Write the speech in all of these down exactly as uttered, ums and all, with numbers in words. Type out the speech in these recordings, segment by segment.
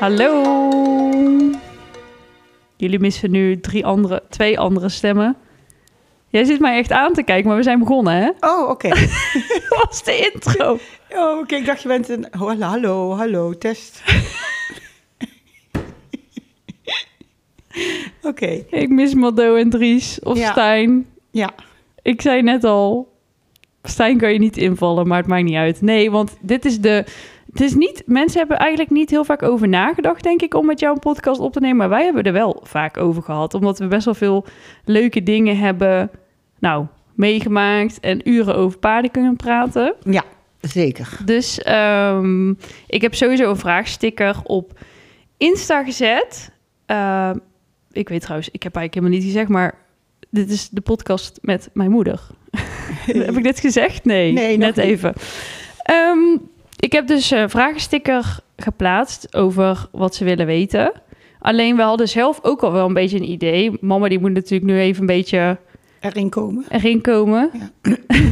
Hallo. Jullie missen nu drie andere, twee andere stemmen. Jij zit mij echt aan te kijken, maar we zijn begonnen, hè? Oh, oké. Okay. Dat was de intro. Oh, oké. Okay. Ik dacht, je bent een... Oh, hallo, hallo, test. Oké. Okay. Ik mis Mado en Dries of ja. Stijn. Ja. Ik zei net al, Stijn kan je niet invallen, maar het maakt niet uit. Nee, want dit is de... Het is niet... Mensen hebben eigenlijk niet heel vaak over nagedacht, denk ik, om met jou een podcast op te nemen. Maar wij hebben er wel vaak over gehad, omdat we best wel veel leuke dingen hebben... Nou, meegemaakt en uren over paarden kunnen praten. Ja, zeker. Dus um, ik heb sowieso een vraagsticker op Insta gezet. Uh, ik weet trouwens, ik heb eigenlijk helemaal niet gezegd, maar dit is de podcast met mijn moeder. Heb ik dit gezegd? Nee, nee net niet. even. Um, ik heb dus een vragensticker geplaatst over wat ze willen weten. Alleen we hadden zelf ook al wel een beetje een idee. Mama die moet natuurlijk nu even een beetje... Erin komen. Erin komen. Ja.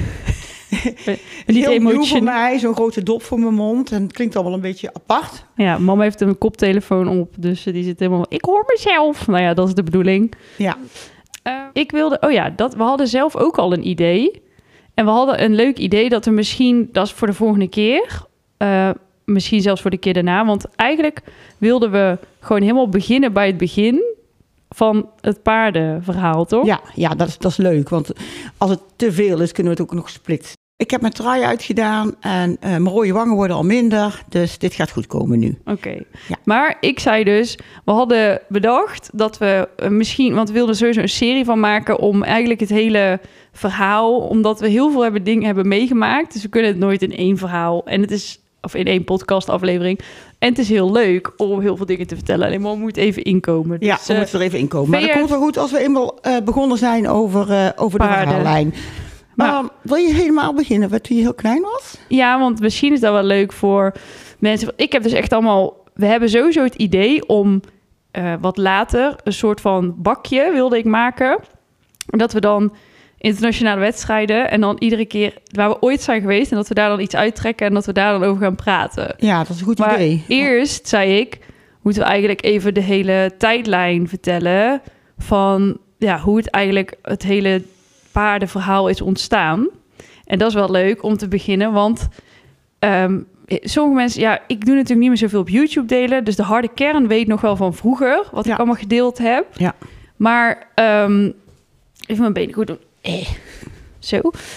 Niet heel emotion... nieuw voor mij, zo'n grote dop voor mijn mond. En het klinkt allemaal een beetje apart. Ja, mama heeft een koptelefoon op, dus die zit helemaal... Ik hoor mezelf. Nou ja, dat is de bedoeling. Ja. Uh, ik wilde... Oh ja, dat, we hadden zelf ook al een idee. En we hadden een leuk idee dat er misschien... Dat is voor de volgende keer... Uh, misschien zelfs voor de keer daarna. Want eigenlijk wilden we gewoon helemaal beginnen bij het begin... van het paardenverhaal, toch? Ja, ja dat, is, dat is leuk. Want als het te veel is, kunnen we het ook nog splitsen. Ik heb mijn trui uitgedaan en uh, mijn rode wangen worden al minder. Dus dit gaat goed komen nu. Oké. Okay. Ja. Maar ik zei dus, we hadden bedacht dat we uh, misschien... want we wilden sowieso een serie van maken om eigenlijk het hele verhaal... omdat we heel veel hebben dingen hebben meegemaakt. Dus we kunnen het nooit in één verhaal... en het is of in één podcastaflevering... En het is heel leuk om heel veel dingen te vertellen. Alleen maar we moeten even inkomen. Dus, ja, we uh, moeten er even inkomen. Maar je... dat komt wel goed als we eenmaal uh, begonnen zijn over, uh, over de verhaallijn. Maar uh, wil je helemaal beginnen wat toen je heel klein was? Ja, want misschien is dat wel leuk voor mensen. Ik heb dus echt allemaal... We hebben sowieso het idee om uh, wat later een soort van bakje wilde ik maken. Dat we dan internationale wedstrijden en dan iedere keer waar we ooit zijn geweest... en dat we daar dan iets uittrekken en dat we daar dan over gaan praten. Ja, dat is een goed maar idee. Eerst, zei ik, moeten we eigenlijk even de hele tijdlijn vertellen... van ja, hoe het eigenlijk het hele paardenverhaal is ontstaan. En dat is wel leuk om te beginnen, want um, sommige mensen... Ja, ik doe natuurlijk niet meer zoveel op YouTube delen... dus de harde kern weet nog wel van vroeger... wat ja. ik allemaal gedeeld heb. Ja. Maar um, even mijn benen goed doen. Eh. Zo.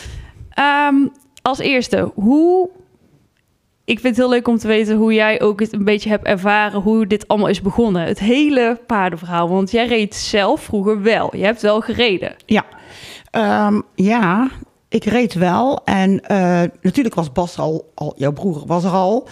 Um, als eerste, hoe... Ik vind het heel leuk om te weten hoe jij ook het een beetje hebt ervaren... hoe dit allemaal is begonnen. Het hele paardenverhaal. Want jij reed zelf vroeger wel. Je hebt wel gereden. Ja, um, ja ik reed wel. En uh, natuurlijk was Bas al, al... Jouw broer was er al.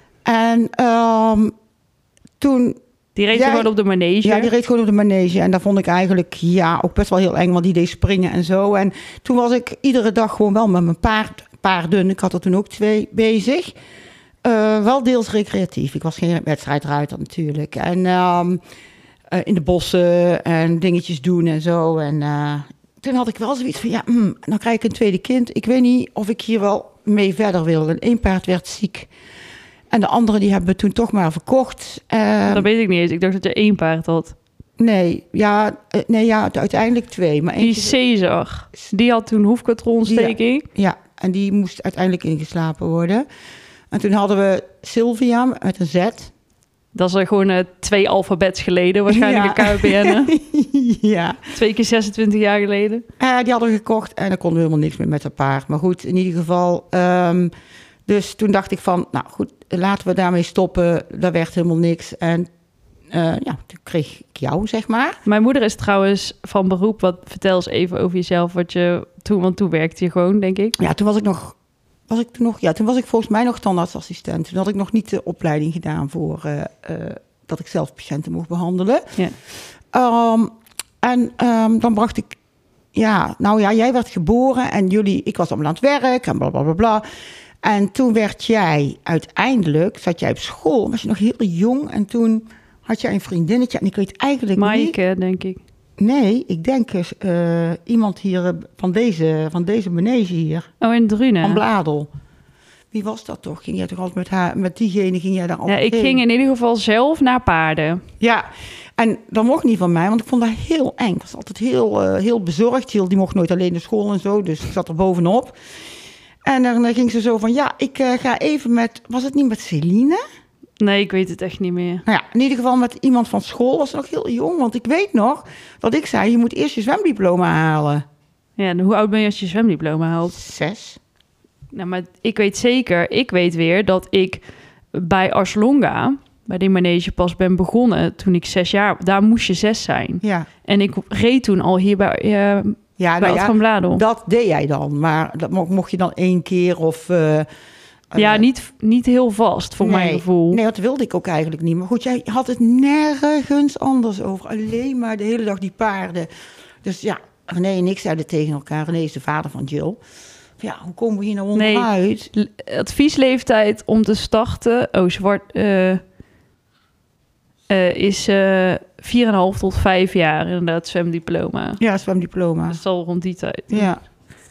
En um, toen... Die reed jij, gewoon op de manege? Ja, die reed gewoon op de manege. En dat vond ik eigenlijk ja, ook best wel heel eng, want die deed springen en zo. En toen was ik iedere dag gewoon wel met mijn paard, paarden. Ik had er toen ook twee bezig. Uh, wel deels recreatief. Ik was geen wedstrijdruiter natuurlijk. En um, uh, in de bossen en dingetjes doen en zo. En uh, toen had ik wel zoiets van, ja, mm, dan krijg ik een tweede kind. Ik weet niet of ik hier wel mee verder wil. En één paard werd ziek. En de andere die hebben we toen toch maar verkocht. Uh, dat weet ik niet eens. Ik dacht dat je één paard had. Nee, ja, uh, nee, ja uiteindelijk twee. Maar die Caesar, die had toen hoefkatrontsteking. Ja, ja, en die moest uiteindelijk ingeslapen worden. En toen hadden we Sylvia met een Z. Dat is gewoon uh, twee alfabets geleden, waarschijnlijk ja. een K B N. Ja. Twee keer zesentwintig jaar geleden. Uh, die hadden we gekocht en dan konden we helemaal niks meer met haar paard. Maar goed, in ieder geval... Um, Dus toen dacht ik van, nou goed, laten we daarmee stoppen. Dat werd helemaal niks. En uh, ja, toen kreeg ik jou, zeg maar. Mijn moeder is trouwens van beroep. Wat, vertel eens even over jezelf. Wat je toen, want toen werkte je gewoon, denk ik. Ja, toen was ik nog, was ik toen nog, ja, toen was ik volgens mij nog tandartsassistent. Toen had ik nog niet de opleiding gedaan voor uh, uh, dat ik zelf patiënten mocht behandelen. Ja. Um, en um, dan bracht ik, ja, nou ja, jij werd geboren en jullie, ik was allemaal aan het werk en bla bla bla bla. En toen werd jij uiteindelijk, zat jij op school, was je nog heel jong. En toen had jij een vriendinnetje en ik weet eigenlijk Maaike, niet... Maaike, denk ik. Nee, ik denk uh, iemand hier van deze, van deze manege hier. Oh, in Drunen. Van Bladel. Wie was dat toch? Ging jij toch altijd met haar, met diegene ging jij daar Ja, altijd ik heen? ging in ieder geval zelf naar paarden. Ja, en dat mocht niet van mij, want ik vond dat heel eng. Ik was altijd heel, uh, heel bezorgd. Jill, die mocht nooit alleen naar school en zo, dus ik zat er bovenop. En dan uh, ging ze zo van, ja, ik uh, ga even met... Was het niet met Celine? Nee, ik weet het echt niet meer. Nou ja, in ieder geval met iemand van school. Was nog heel jong, want ik weet nog dat ik zei... je moet eerst je zwemdiploma halen. Ja, en hoe oud ben je als je zwemdiploma haalt? Zes. Nou, maar ik weet zeker, ik weet weer dat ik bij Arslonga, bij die manege, pas ben begonnen toen ik zes jaar... Daar moest je zes zijn. Ja. En ik reed toen al hier bij, uh, Ja, bij nou Ad ja, van Bladel. dat deed jij dan. Maar dat mo- mocht je dan één keer of... Uh, Ja, uh, niet, niet heel vast, voor nee, mijn gevoel. Nee, dat wilde ik ook eigenlijk niet. Maar goed, jij had het nergens anders over. Alleen maar de hele dag die paarden. Dus ja, René en ik zeiden tegen elkaar... René is de vader van Jill. Ja, hoe komen we hier nou Nee. onderuit? L- Adviesleeftijd om te starten... Oh, zwart... eh uh, is uh, vier komma vijf tot vijf jaar, inderdaad, zwemdiploma. Ja, zwemdiploma. Dat is al rond die tijd. Ja.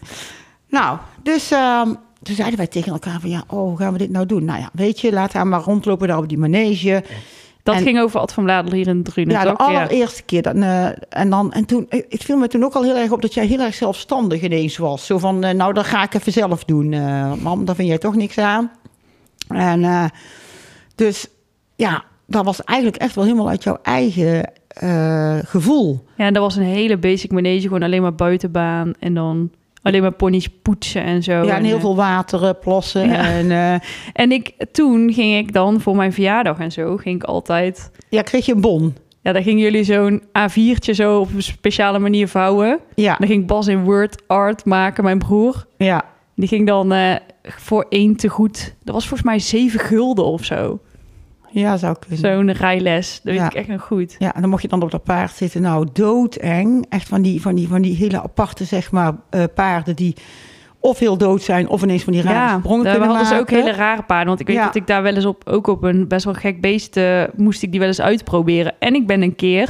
Nou, dus um, toen zeiden wij tegen elkaar van... ja, oh, hoe gaan we dit nou doen? Nou ja, weet je, laat haar maar rondlopen daar op die manege. Dat En- ging over Ad van Bladel hier in Drunen, Ja, de toch? Ja. allereerste keer. Dan, uh, en, dan, en toen, het viel me toen ook al heel erg op dat jij heel erg zelfstandig ineens was. Zo van, uh, nou, dat ga ik even zelf doen. Uh, mam, daar vind jij toch niks aan. En uh, dus, ja, dat was eigenlijk echt wel helemaal uit jouw eigen uh, gevoel. Ja, en dat was een hele basic manege, gewoon alleen maar buitenbaan en dan alleen maar ponies poetsen en zo. Ja, en heel uh, veel water, plassen. Ja. En uh, En ik, toen ging ik dan voor mijn verjaardag en zo, ging ik altijd... ja, kreeg je een bon. Ja, dan gingen jullie zo'n A viertje zo op een speciale manier vouwen. Ja, Dan ging Bas in word art maken, mijn broer. ja. Die ging dan uh, voor één te goed. Dat was volgens mij zeven gulden of zo. Ja, zou kunnen. Zo'n rijles. Dat Ja. weet ik echt nog goed. Ja, en dan mocht je dan op dat paard zitten. Nou, doodeng. Echt van die, van die, van die hele aparte, zeg maar, uh, paarden die of heel dood zijn... of ineens van die rare Ja, sprongen daar kunnen hadden maken. ze ook hele rare paarden. Want ik weet Ja. dat ik daar wel eens op, ook op een best wel gek beest... Uh, moest ik die wel eens uitproberen. En ik ben een keer...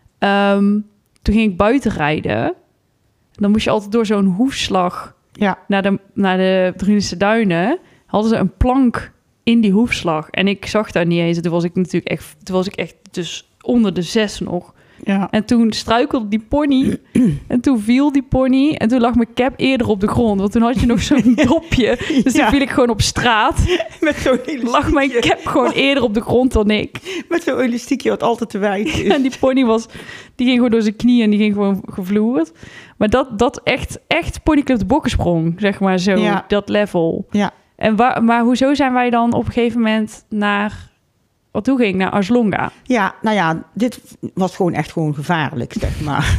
Um, toen ging ik buiten rijden. Dan moest je altijd door zo'n hoefslag... Ja, naar de, naar de Drunense Duinen... hadden ze een plank in die hoefslag. En ik zag daar niet eens. En toen was ik natuurlijk echt... Toen was ik echt dus onder de zes nog. ja. En toen struikelde die pony. En toen viel die pony. En toen lag mijn cap eerder op de grond. Want toen had je nog zo'n dopje. Dus toen Ja. viel ik gewoon op straat. Met zo'n elastiekje. Lag mijn cap gewoon eerder op de grond dan ik. Met zo'n elastiekje wat altijd te wijd is. En die pony was... Die ging gewoon door zijn knieën en die ging gewoon gevloerd. Maar dat, dat echt, echt ponyclub de bokkensprong, zeg maar zo. Ja. Dat level. Ja. En waar, maar hoezo zijn wij dan op een gegeven moment naar... Wat toe ging? Naar Arslonga. Ja, nou ja, dit was gewoon echt gewoon gevaarlijk, zeg maar.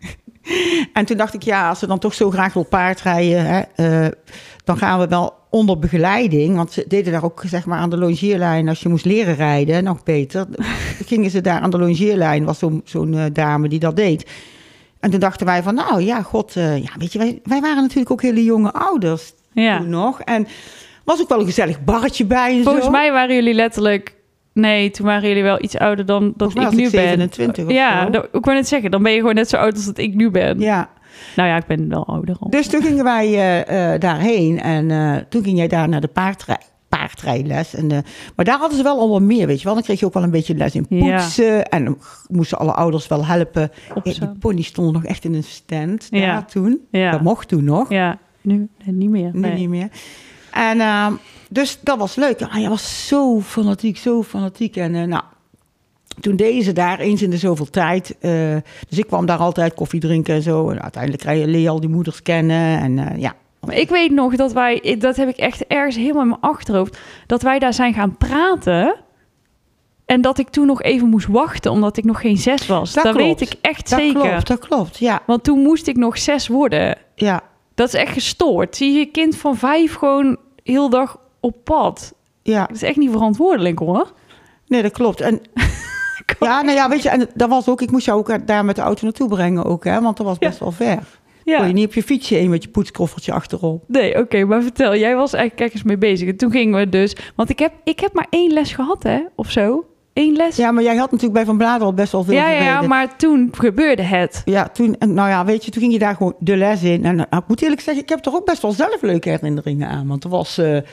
En toen dacht ik, ja, als ze dan toch zo graag wil paardrijden... Hè, uh, dan gaan we wel onder begeleiding. Want ze deden daar ook, zeg maar, aan de longeerlijn... als je moest leren rijden, nog beter... gingen ze daar aan de longeerlijn. Was zo'n zo'n uh, dame die dat deed. En toen dachten wij van, nou ja, god... Uh, ja, weet je, wij, wij waren natuurlijk ook hele jonge ouders Ja. toen nog. En was ook wel een gezellig barretje bij en Volgens zo. mij waren jullie letterlijk... Nee, toen waren jullie wel iets ouder dan dat Volgens mij ik was nu ik ben. zevenentwintig of Ja, zo. dat, ik wou net zeggen, dan ben je gewoon net zo oud als dat ik nu ben. Ja, Nou ja, ik ben wel ouder al. dus toen gingen wij uh, uh, daarheen en uh, toen ging jij daar naar de paardrij, paardrijles. En, uh, maar daar hadden ze wel al wat meer, weet je wel. Dan kreeg je ook wel een beetje les in poetsen. Ja. En dan moesten alle ouders wel helpen. Ja, die pony stonden nog echt in een stand daar Ja. toen. Ja. Dat mocht toen nog. Ja, nu nee, niet meer. Nu Nee. niet meer. En uh, dus dat was leuk. Ah, jij was zo fanatiek, zo fanatiek. En uh, nou, toen deden ze daar eens in de zoveel tijd. Uh, dus ik kwam daar altijd koffie drinken en zo. En uiteindelijk leer je al die moeders kennen. En uh, ja. Maar ik weet nog dat wij, dat heb ik echt ergens helemaal in mijn achterhoofd, dat wij daar zijn gaan praten. En dat ik toen nog even moest wachten, omdat ik nog geen zes was. Dat, dat weet ik echt dat zeker. Dat klopt, dat klopt, ja. Want toen moest ik nog zes worden. Ja. Dat is echt gestoord. Zie je je kind van vijf gewoon heel dag op pad. Ja. Dat is echt niet verantwoordelijk, hoor. Nee, dat klopt. En ja, nou ja, weet je, en dat was ook, ik moest jou ook daar met de auto naartoe brengen ook, hè, want dat was best ja. wel ver. Ja. Kon je niet op je fietsje heen met je poetskoffertje achterop. Nee, oké, okay, maar vertel, jij was eigenlijk ergens mee bezig. En toen gingen we dus, want ik heb, ik heb maar één les gehad, hè, of zo. Eén les. Ja, maar jij had natuurlijk bij Van Bladel best wel veel ja, gereden. Ja, maar toen gebeurde het. Ja, toen, nou ja, weet je, toen ging je daar gewoon de les in. En nou, ik moet eerlijk zeggen, ik heb er ook best wel zelf leuke herinneringen aan. Want er was, uh,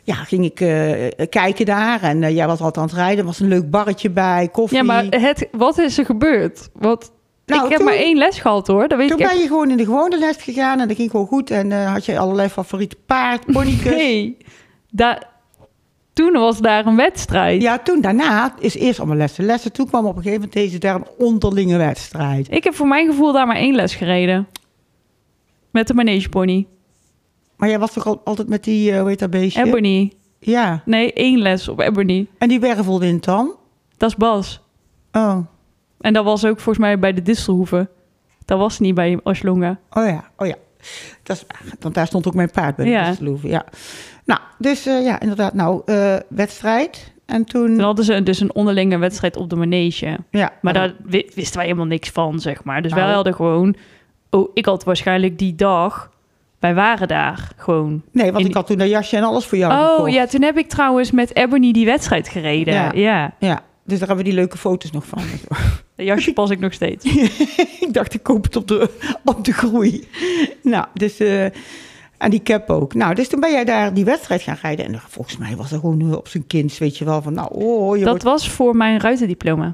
ja, ging ik uh, kijken daar. En uh, jij was altijd aan het rijden. Er was een leuk barretje bij, koffie. Ja, maar het, wat is er gebeurd? Wat... Nou, ik heb toen, maar één les gehad, hoor. Dat weet toen ik ben echt... je gewoon in de gewone les gegaan en dat ging gewoon goed. En uh, had je allerlei favoriete paard, ponykus. Nee, da- toen was daar een wedstrijd. Ja, toen daarna is eerst allemaal lessen. Lessen, toen kwam op een gegeven moment deze daar een onderlinge wedstrijd. Ik heb voor mijn gevoel daar maar één les gereden. Met de manegepony. Maar jij was toch al, altijd met die, uh, hoe heet dat beestje? Ebony. Ja. Nee, één les op Ebony. En die wervelwind dan? Dat is Bas. Oh. En dat was ook volgens mij bij de Distelhoeve. Dat was niet bij Aslonga. Oh ja, oh ja. Dat is, want daar stond ook mijn paard bij de ja. Distelhoeve. Ja. Nou, dus uh, ja, inderdaad. Nou, uh, wedstrijd. En toen... Toen hadden ze dus een onderlinge wedstrijd op de manege. Ja. Maar, maar daar wisten wij helemaal niks van, zeg maar. Dus nou, wij hadden gewoon... Oh, ik had waarschijnlijk die dag... Wij waren daar gewoon. Nee, want in... ik had toen een jasje en alles voor jou Oh, gekocht. ja, toen heb ik trouwens met Ebony die wedstrijd gereden. Ja. Ja. ja. Dus daar hebben we die leuke foto's nog van. Dat jasje pas ik nog steeds. Ik dacht, ik koop het op de, op de groei. Nou, dus... Uh, en die cap ook. Nou, dus toen ben jij daar die wedstrijd gaan rijden. En volgens mij was er gewoon op zijn kind, weet je wel, van nou, oh... Je dat wordt... was voor mijn ruitendiploma.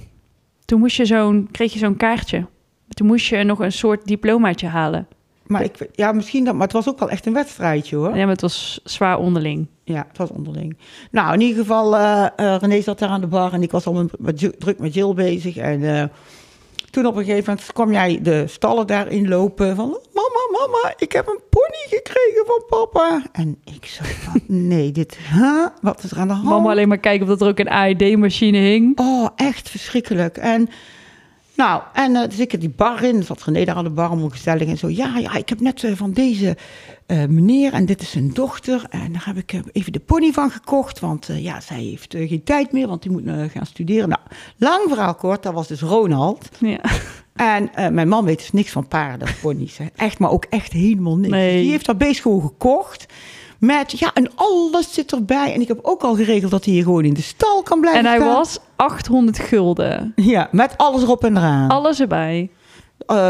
Toen moest je zo'n, kreeg je zo'n kaartje. Toen moest je nog een soort diplomaatje halen. Maar ik, ja, misschien dat, maar het was ook wel echt een wedstrijdje, hoor. Ja, maar het was zwaar onderling. Ja, het was onderling. Nou, in ieder geval, uh, uh, René zat daar aan de bar en ik was al met, met, druk met Jill bezig. En uh, toen op een gegeven moment kwam jij de stallen daarin lopen van... Mama, mama, ik heb een pony gekregen van papa. En ik zei van, nee, dit, huh? Wat is er aan de hand? Mama alleen maar kijken of dat er ook een A E D-machine hing. Oh, echt verschrikkelijk. En... Nou, en uh, dus ik heb die bar in, zat René daar aan de bar, allemaal gezellig en zo. Ja, ja, ik heb net uh, van deze uh, meneer en dit is zijn dochter. En daar heb ik uh, even de pony van gekocht, want uh, ja, zij heeft uh, geen tijd meer, want die moet uh, gaan studeren. Nou, lang verhaal kort, dat was dus Ronald. Ja. En uh, mijn man weet dus niks van paarden, ponies. Hè. Echt, maar ook echt helemaal niks. Nee. Dus die heeft dat beest gewoon gekocht. Met, ja, en alles zit erbij. En ik heb ook al geregeld dat hij hier gewoon in de stal kan blijven En hij staan. was achthonderd gulden. Ja, met alles erop en eraan. Alles erbij. Uh,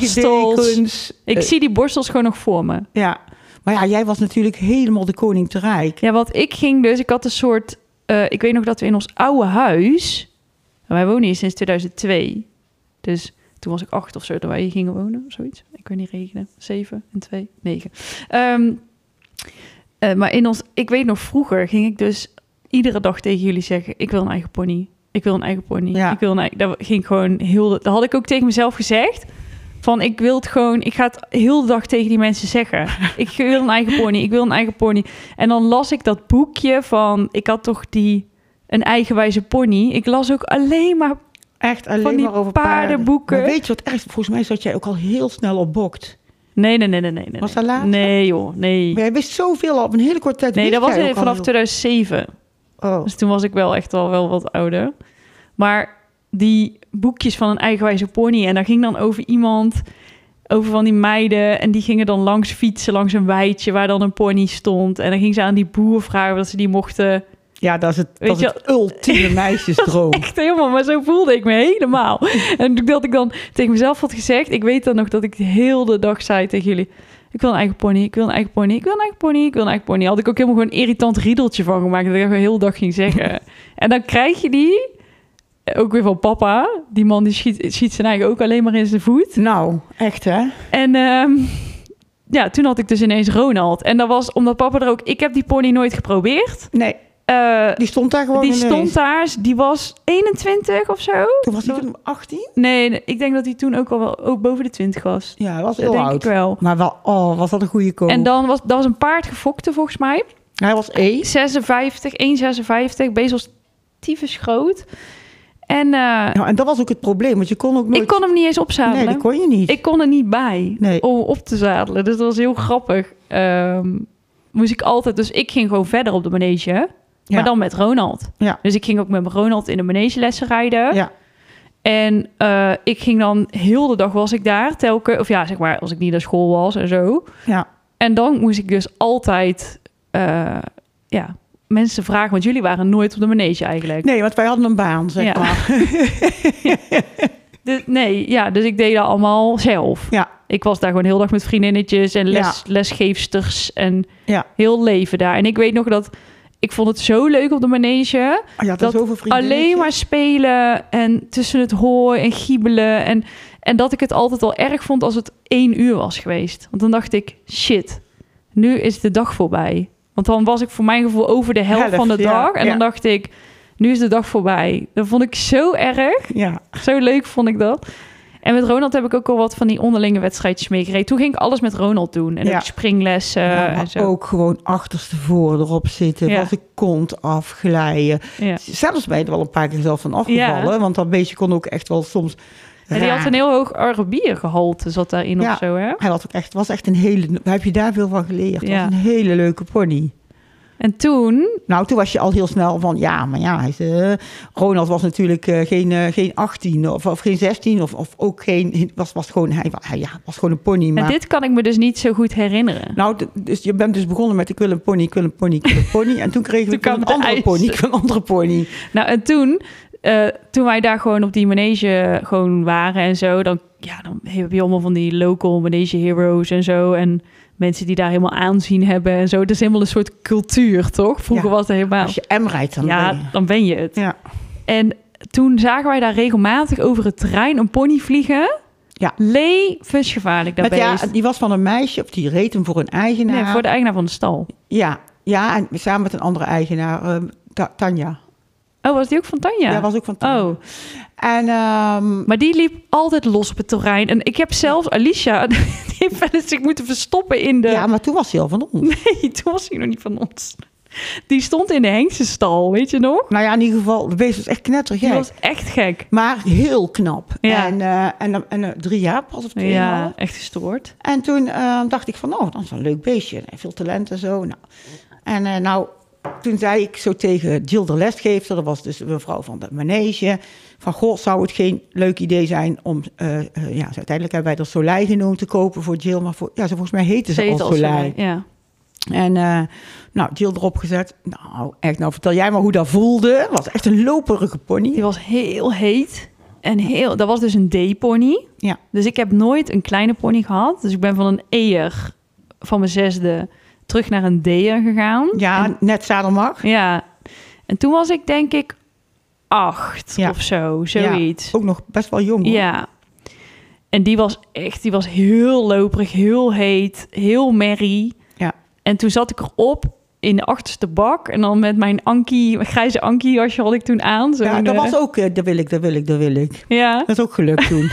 borstels. Ik uh, zie die borstels gewoon nog voor me. Ja, maar ja, jij was natuurlijk helemaal de koning te rijk. Ja, want ik ging dus... Ik had een soort... Uh, ik weet nog dat we in ons oude huis... Wij wonen hier sinds tweeduizend twee. Dus toen was ik acht of zo, dat wij hier gingen wonen. Of zoiets. Ik weet niet rekenen. Zeven en twee. Negen. Um, Uh, maar in ons, ik weet nog vroeger ging ik dus iedere dag tegen jullie zeggen: ik wil een eigen pony, ik wil een eigen pony, ja. ik wil een eigen. Dat ging gewoon heel. Dat had ik ook tegen mezelf gezegd. Van ik wil het gewoon, ik ga het heel de dag tegen die mensen zeggen. Ik wil een eigen pony, ik wil een eigen pony. En dan las ik dat boekje van, ik had toch die een eigenwijze pony. Ik las ook alleen maar echt alleen van die maar over paardenboeken. Paarden. Maar weet je wat echt? Volgens mij zat jij ook al heel snel op bokt. Nee, nee, nee, nee, nee. Was dat later? Nee, joh, nee. Maar jij wist zoveel al op een hele korte tijd. Nee, dat was vanaf heel... tweeduizend zeven. Oh. Dus toen was ik wel echt al wel wat ouder. Maar die boekjes van een eigenwijze pony... en daar ging dan over iemand... over van die meiden... en die gingen dan langs fietsen langs een weidje... waar dan een pony stond. En dan ging ze aan die boer vragen... dat ze die mochten... Ja, dat is het, dat is het ultieme meisjesdroom. Echt helemaal, maar zo voelde ik me helemaal. En dat ik dan tegen mezelf had gezegd... ik weet dan nog dat ik de hele dag zei tegen jullie... ik wil een eigen pony, ik wil een eigen pony, ik wil een eigen pony, ik wil een eigen pony. Had ik ook helemaal gewoon een irritant riedeltje van gemaakt... dat ik de hele dag ging zeggen. En dan krijg je die... ook weer van papa. Die man die schiet, schiet zijn eigen ook alleen maar in zijn voet. Nou, echt hè? En... Um, ja, toen had ik dus ineens Ronald. En dat was omdat papa er ook... ik heb die pony nooit geprobeerd. Nee. Uh, die stond daar gewoon Die ineens. stond daar, die was eenentwintig of zo. Toen was hij toen achttien? Nee, nee, ik denk dat hij toen ook al wel ook boven de twintig was. Ja, hij was dat heel denk oud. Ik wel. Maar wel, oh, was dat een goede koop. En dan was, dat was een paard gefokte volgens mij. Hij was E. zesenvijftig, één komma zesenvijftig, beest was tyfus groot. En, uh, nou, en dat was ook het probleem, want je kon ook nooit... ik kon hem niet eens opzadelen. Nee, dat kon je niet. Ik kon er niet bij nee. om op te zadelen. Dus dat was heel grappig. Um, moest ik altijd... Dus ik ging gewoon verder op de manege, maar ja. dan met Ronald. Ja. Dus ik ging ook met mijn Ronald in de manegelessen rijden. Ja. En uh, ik ging dan heel de dag was ik daar, telkens... Of ja, zeg maar, als ik niet naar school was en zo. Ja. En dan moest ik dus altijd... Uh, ja, mensen vragen, want jullie waren nooit op de manege eigenlijk. Nee, want wij hadden een baan, zeg ja. maar. de, nee, ja, dus ik deed dat allemaal zelf. Ja. ik was daar gewoon heel dag met vriendinnetjes en les, Ja. lesgeefsters en Ja. heel leven daar. En ik weet nog dat ik vond het zo leuk op de manege. Oh, ja, Dat zoveel vriendinnetjes. Alleen maar spelen en tussen het hooi en giebelen. En, en dat ik het altijd al erg vond als het één uur was geweest. Want dan dacht ik, shit, nu is de dag voorbij. Want dan was ik voor mijn gevoel over de helft, Helft, van de ja, dag. En ja. dan dacht ik, nu is de dag voorbij. Dat vond ik zo erg. Ja. Zo leuk vond ik dat. En met Ronald heb ik ook al wat van die onderlinge wedstrijdjes meegereden. Toen ging ik alles met Ronald doen. En Ja. ook springlessen Ja, en maar zo. ook gewoon achterstevoren erop zitten. Ja. Was de kont afglijden. Ja. Zelfs ben je er wel een paar keer zelf van afgevallen. Ja. Want dat beestje kon ook echt wel soms... En die had raar. een heel hoog Arabiergehalte, zat daarin Ja. of zo, hè? Hij was ook echt, was echt een hele... Heb je daar veel van geleerd? Het Ja. was een hele leuke pony. En toen, Nou, toen was je al heel snel van... Ja, maar ja, hij is, eh, Ronald was natuurlijk eh, geen, eh, geen achttien of, of geen zestien. Of, of ook geen... Was, was gewoon, hij, hij ja, was gewoon een pony. Maar, en dit kan ik me dus niet zo goed herinneren. nou, d- dus je bent dus begonnen met de ik wil een pony, ik wil een pony, ik wil een pony. En toen kregen we Toen ik wil kwam een de andere eisen. pony, ik wil een andere pony. Nou, en toen, eh, toen wij daar gewoon op die manege gewoon waren en zo... dan, ja, dan heb je allemaal van die local manege heroes en zo... en mensen die daar helemaal aanzien hebben en zo. Het is helemaal een soort cultuur, toch? Vroeger Ja. was het helemaal... Als je M rijdt, dan ja, ben je... dan ben je het. Ja. En toen zagen wij daar regelmatig over het terrein een pony vliegen. Ja. Levensgevaarlijk, dat Met, ja, beest. die was van een meisje, of die reed hem voor een eigenaar. Nee, voor de eigenaar van de stal. Ja, ja, en samen met een andere eigenaar, eh, Ta- Tanja. Oh, was die ook van Tanja? Ja, was ook van Tanja. Oh, En ehm, maar die liep altijd los op het terrein. En ik heb zelfs Alicia, die heeft wel eens zich moeten verstoppen in de... ja, maar toen was hij al van ons. Nee, toen was hij nog niet van ons. Die stond in de hengstenstal, weet je nog? Nou ja, in ieder geval, de beest was echt knettergek. Die was echt gek. Maar heel knap. Ja. En, eh, en, en, eh, drie jaar pas of twee Ja, jaar. echt gestoord. En toen eh, dacht ik van, oh, dat is een leuk beestje. Hij heeft veel talent en zo. Nou. En eh, nou, toen zei ik zo tegen Jill de lesgeefster, dat was dus een vrouw van de manege, van goh, zou het geen leuk idee zijn om, uh, uh, ja, uiteindelijk hebben wij er Soleil genoemd te kopen voor Jill, maar voor, ja, ze, volgens mij heette ze Ze heet al al Soleil. Soleil, ja. En uh, nou, Jill erop gezet. Nou, echt, nou vertel jij maar hoe dat voelde. Het was echt een loperige pony. Die was heel heet. En heel, dat was dus een D-pony. Ja. Dus ik heb nooit een kleine pony gehad. Dus ik ben van een E'er van mijn zesde terug naar een D'er gegaan. Ja, En, net zadelmag. ja. En toen was ik denk ik acht Ja. of zo, zoiets. Ja, ook nog best wel jong. Hoor. Ja. En die was echt, die was heel loperig, heel heet, heel merrie. Ja. En toen zat ik erop in de achterste bak. En dan met mijn Ankie, mijn grijze Ankie-jasje had ik toen aan. Zo'n, Ja, dat eh, was ook, uh, dat wil ik, dat wil ik, dat wil ik. Ja, Dat is ook gelukt toen.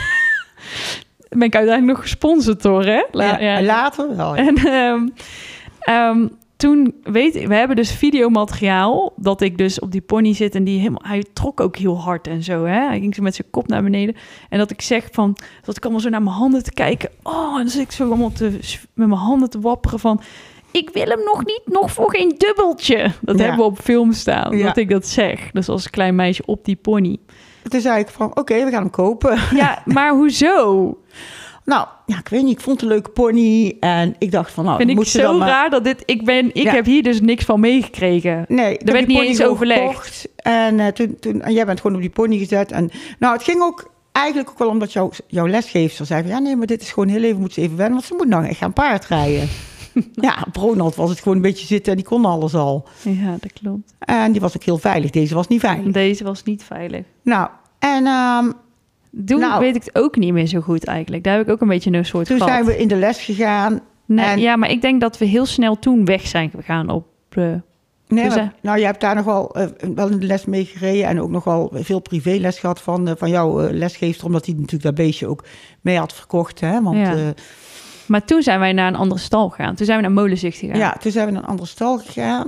ben ik uiteindelijk nog gesponsord door, hè? La- ja, ja. En later wel. Ja. En ehm, ehm, toen, weet ik, we hebben dus videomateriaal dat ik dus op die pony zit en die helemaal, hij trok ook heel hard en zo, hè? Hij ging zo met zijn kop naar beneden en dat ik zeg van, dat ik allemaal zo naar mijn handen te kijken, oh, en dan zit ik zo allemaal te, met mijn handen te wapperen van, ik wil hem nog niet, nog voor geen dubbeltje. Dat Ja. hebben we op film staan, Ja. dat ik dat zeg. Dus als klein meisje op die pony. Toen zei ik van, oké, we gaan hem kopen. Ja, maar hoezo? Nou, ja, ik weet niet, ik vond het een leuke pony. En ik dacht van, nou, Vind ik moet ze zo dan maar... raar dat dit, ik ben, ik Ja. heb hier dus niks van meegekregen. Nee, ik heb werd die niet pony eens gewoon overlegd. gekocht. En, uh, toen, toen, en jij bent gewoon op die pony gezet. En, nou, het ging ook eigenlijk ook wel omdat jouw, jouw lesgeefster zei van, ja, nee, maar dit is gewoon heel even, moet ze even wennen, want ze moet nou echt gaan paardrijden. Ja, op Ronald was het gewoon een beetje zitten en die kon alles al. Ja, dat klopt. En die was ook heel veilig. Deze was niet veilig. Deze was niet veilig. Nou, en um, Toen Nou. weet ik het ook niet meer zo goed eigenlijk. Daar heb ik ook een beetje een soort toen gat. zijn we in de les gegaan. Nee, en- Ja, maar ik denk dat we heel snel toen weg zijn gegaan op... Uh, Nee, Dus, maar- eh, nou, je hebt daar nog wel, uh, wel in de les mee gereden en ook nog wel veel privéles gehad van, uh, van jouw uh, lesgeefster, omdat hij natuurlijk dat beestje ook mee had verkocht. Hè? Want, Ja. uh, maar toen zijn wij naar een andere stal gegaan. Toen zijn we naar Molenzicht gegaan. ja, toen zijn we naar een andere stal gegaan.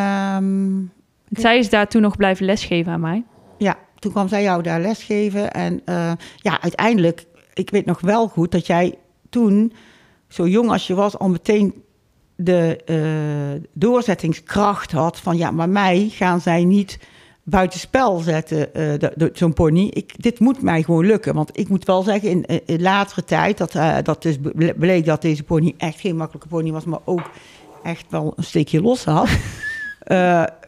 Um, Zij is daar toen nog blijven lesgeven aan mij. ja, toen kwam zij jou daar lesgeven. En uh, ja, uiteindelijk, ik weet nog wel goed dat jij toen, zo jong als je was, al meteen de uh, doorzettingskracht had van, ja, maar mij gaan zij niet buitenspel zetten, uh, de, de, zo'n pony. Ik, dit moet mij gewoon lukken. Want ik moet wel zeggen, in, in, in latere tijd, dat, uh, dat dus bleek dat deze pony echt geen makkelijke pony was, maar ook echt wel een steekje los had. uh,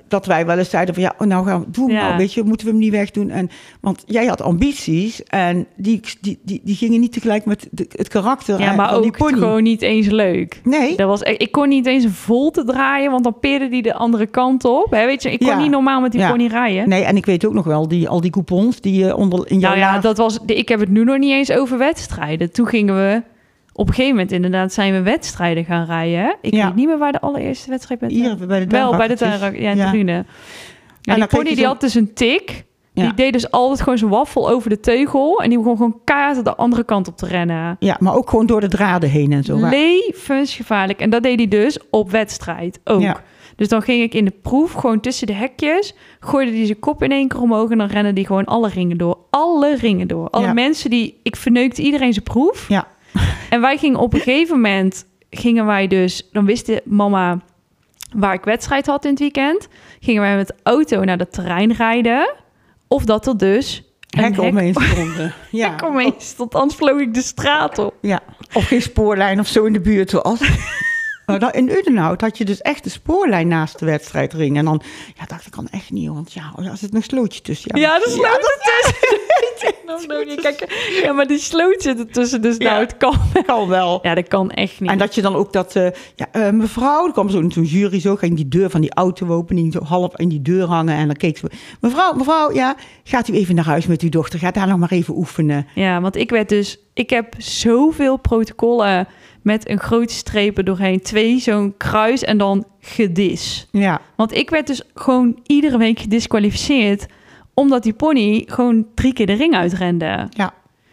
dat wij wel eens zeiden van ja, nou gaan we, doe Ja. nou, weet je, moeten we hem niet wegdoen? En, want jij had ambities en die, die, die, die gingen niet tegelijk met de, het karakter Ja, en- maar van die ook pony. gewoon niet eens leuk. Nee, Dat was echt, ik kon niet eens een volte draaien, want dan peerde die de andere kant op. Hè? Weet je, ik kon Ja. niet normaal met die Ja. pony rijden. nee, en ik weet ook nog wel, die, al die coupons die je onder in jouw Nou ja, laag- dat was, ik heb het nu nog niet eens over wedstrijden. Toen gingen we, op een gegeven moment inderdaad, zijn we wedstrijden gaan rijden. hè? Ik Ja. weet niet meer waar de allereerste wedstrijd met Hier bij de Wel, bij de tuinrakkertjes. tuinrak, ja, in Ja. Drunen. Ja, dan die kreeg pony je die zo- had dus een tik. Ja. Die deed dus altijd gewoon zijn waffel over de teugel. En die begon gewoon kaart de andere kant op te rennen. Ja, maar ook gewoon door de draden heen en zo. Levensgevaarlijk. En dat deed hij dus op wedstrijd ook. Ja. Dus dan ging ik in de proef gewoon tussen de hekjes. Gooide hij zijn kop in één keer omhoog. En dan rennen die gewoon alle ringen door. Alle ringen door. Alle Ja. mensen die... Ik verneukte iedereen zijn proef. Ja. En wij gingen op een gegeven moment... Gingen wij dus... Dan wist mama waar ik wedstrijd had in het weekend. Gingen wij met de auto naar het terrein rijden. Of dat er dus... een Hek omheen stonden. Ja. hek omheen stond. Anders vloog ik de straat op. Ja, of geen spoorlijn of zo in de buurt was. Maar dan, in Udenhout had je dus echt de spoorlijn naast de wedstrijdring. En dan ja, dacht ik, kan echt niet, hoor, want ja, daar zit nog een slootje tussen. Ja, de sloot ertussen. Nou, nou, je kijkt- ja, maar die sloot zit ertussen, dus nou, Ja. het kan. kan wel. Ja, dat kan echt niet. En dat je dan ook dat, eh, ja, eh, mevrouw, er kwam zo'n zo'n jury zo, ging die deur van die auto open, die zo half in die deur hangen. En dan keek ze, mevrouw, mevrouw, ja, gaat u even naar huis met uw dochter, ga daar nog maar even oefenen. Ja, want ik werd dus... Ik heb zoveel protocollen met een grote streep er doorheen. Twee, zo'n kruis en dan gedis. Ja, Want ik werd dus gewoon iedere week gedisqualificeerd... omdat die pony gewoon drie keer de ring uitrende. ja.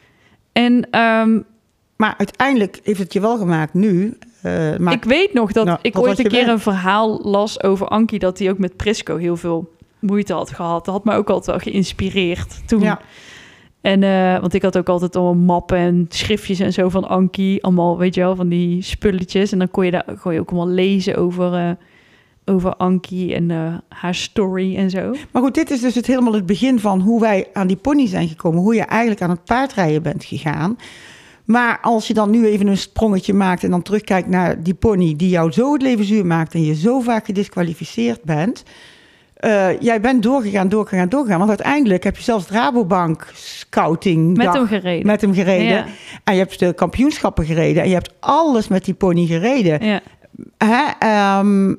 En ehm, Maar uiteindelijk heeft het je wel gemaakt nu. eh, maar ik weet nog dat Nou, ik wat ooit was een je keer werk? een verhaal las over Ankie... dat hij ook met Prisco heel veel moeite had gehad. Dat had me ook altijd wel geïnspireerd toen. ja, En, eh, want ik had ook altijd allemaal mappen en schriftjes en zo van Ankie. Allemaal, weet je wel, van die spulletjes. En dan kon je, daar, kon je ook allemaal lezen over, eh, over Ankie en eh, haar story en zo. maar goed, dit is dus het helemaal het begin van hoe wij aan die pony zijn gekomen. Hoe je eigenlijk aan het paardrijden bent gegaan. Maar als je dan nu even een sprongetje maakt en dan terugkijkt naar die pony die jou zo het leven zuur maakt en je zo vaak gedisqualificeerd bent. Uh, jij bent doorgegaan, doorgegaan, doorgegaan. Want uiteindelijk heb je zelfs Rabobank scouting Met dag hem gereden. met hem gereden. Ja. En je hebt de kampioenschappen gereden. En je hebt alles met die pony gereden. Ja. Hè? Um,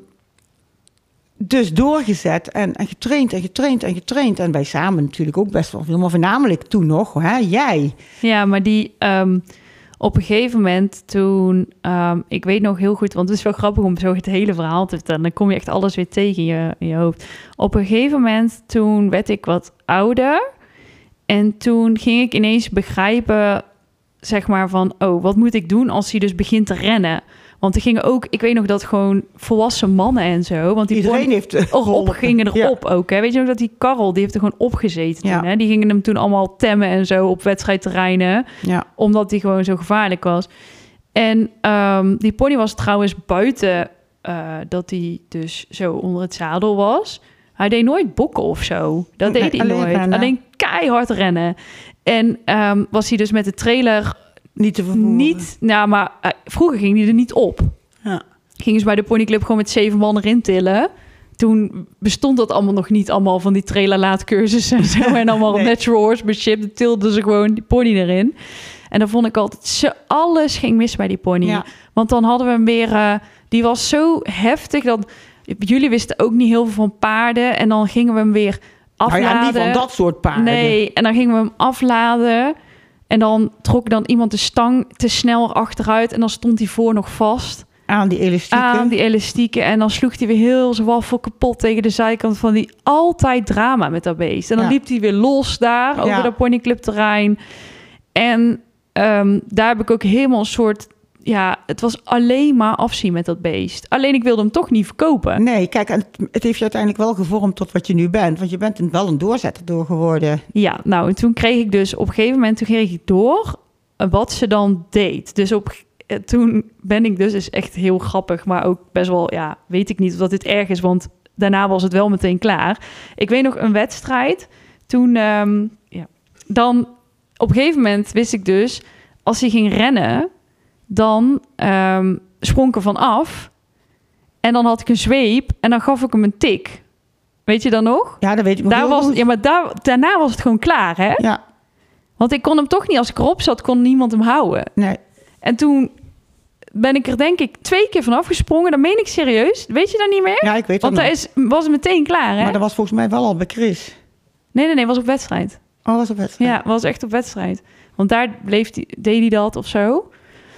dus doorgezet en, en getraind en getraind en getraind. En wij samen natuurlijk ook best wel veel. Maar voornamelijk toen nog, hè? Jij. Ja, maar die um, op een gegeven moment toen... Um, ik weet nog heel goed, want het is wel grappig om zo het hele verhaal te vertellen. Dan kom je echt alles weer tegen in je, in je hoofd. Op een gegeven moment toen werd ik wat ouder. En toen ging ik ineens begrijpen, zeg maar van... oh, wat moet ik doen als hij dus begint te rennen? Want er gingen ook... Ik weet nog dat gewoon volwassen mannen en zo... want die Iedereen pony, heeft oh, op gingen erop Ja. ook. Hè? Weet je nog dat die Karel, die heeft er gewoon opgezeten Ja. toen. Hè? Die gingen hem toen allemaal temmen en zo op wedstrijdterreinen. Ja. Omdat die gewoon zo gevaarlijk was. En um, die pony was trouwens buiten uh, dat hij dus zo onder het zadel was. Hij deed nooit bokken of zo. Dat Nee, deed hij alleen nooit. rennen. Alleen keihard rennen. En um, was hij dus met de trailer Niet te vervoeren. niet... Nou, maar uh, vroeger ging hij er niet op. Ja. Gingen ze bij de ponyclub gewoon met zeven man erin tillen. Toen bestond dat allemaal nog niet, allemaal van die trailerlaadcursussen en zo. En allemaal Nee. natural horsemanship. Dan tilden ze gewoon die pony erin. En dan vond ik altijd, zo, alles ging mis bij die pony. Ja. Want dan hadden we hem weer, uh, die was zo heftig. Dat, jullie wisten ook niet heel veel van paarden. En dan gingen we hem weer Nou afladen. ja, niet van dat soort paarden. Nee, en dan gingen we hem afladen. En dan trok dan iemand de stang te snel achteruit. En dan stond hij voor nog vast Aan die elastieken. aan die elastieken. En dan sloeg hij weer heel zijn waffel kapot tegen de zijkant van die altijd drama met dat beest. En dan Ja. liep hij weer los daar over Ja. dat ponyclubterrein. En um, daar heb ik ook helemaal een soort... Ja, het was alleen maar afzien met dat beest. Alleen ik wilde hem toch niet verkopen. Nee, kijk, en het, het heeft je uiteindelijk wel gevormd tot wat je nu bent. Want je bent een, wel een doorzetter door geworden. Ja, nou, en toen kreeg ik dus op een gegeven moment... toen kreeg ik door wat ze dan deed. Dus op, toen ben ik dus, is echt heel grappig... maar ook best wel, ja, weet ik niet of dat dit erg is... want daarna was het wel meteen klaar. Ik weet nog een wedstrijd. Toen, um, ja, dan op een gegeven moment wist ik dus... als hij ging rennen, dan um, sprong ik er van af... en dan had ik een zweep en dan gaf ik hem een tik... Weet je dan nog? Ja, dat weet ik nog daar heel was, goed. Ja, maar daar, daarna was het gewoon klaar, hè? Ja, Want ik kon hem toch niet, als ik erop zat, kon niemand hem houden. nee. En toen ben ik er denk ik twee keer vanaf gesprongen. Dat meen ik serieus. Weet je dat niet meer? Ja, ik weet dat Want daar nog. is, was het meteen klaar, hè? Maar dat was volgens mij wel al bij Chris. Nee, nee, nee, was op wedstrijd. Oh, was op wedstrijd. Ja, was echt op wedstrijd. Want daar bleef die, deed hij dat of zo.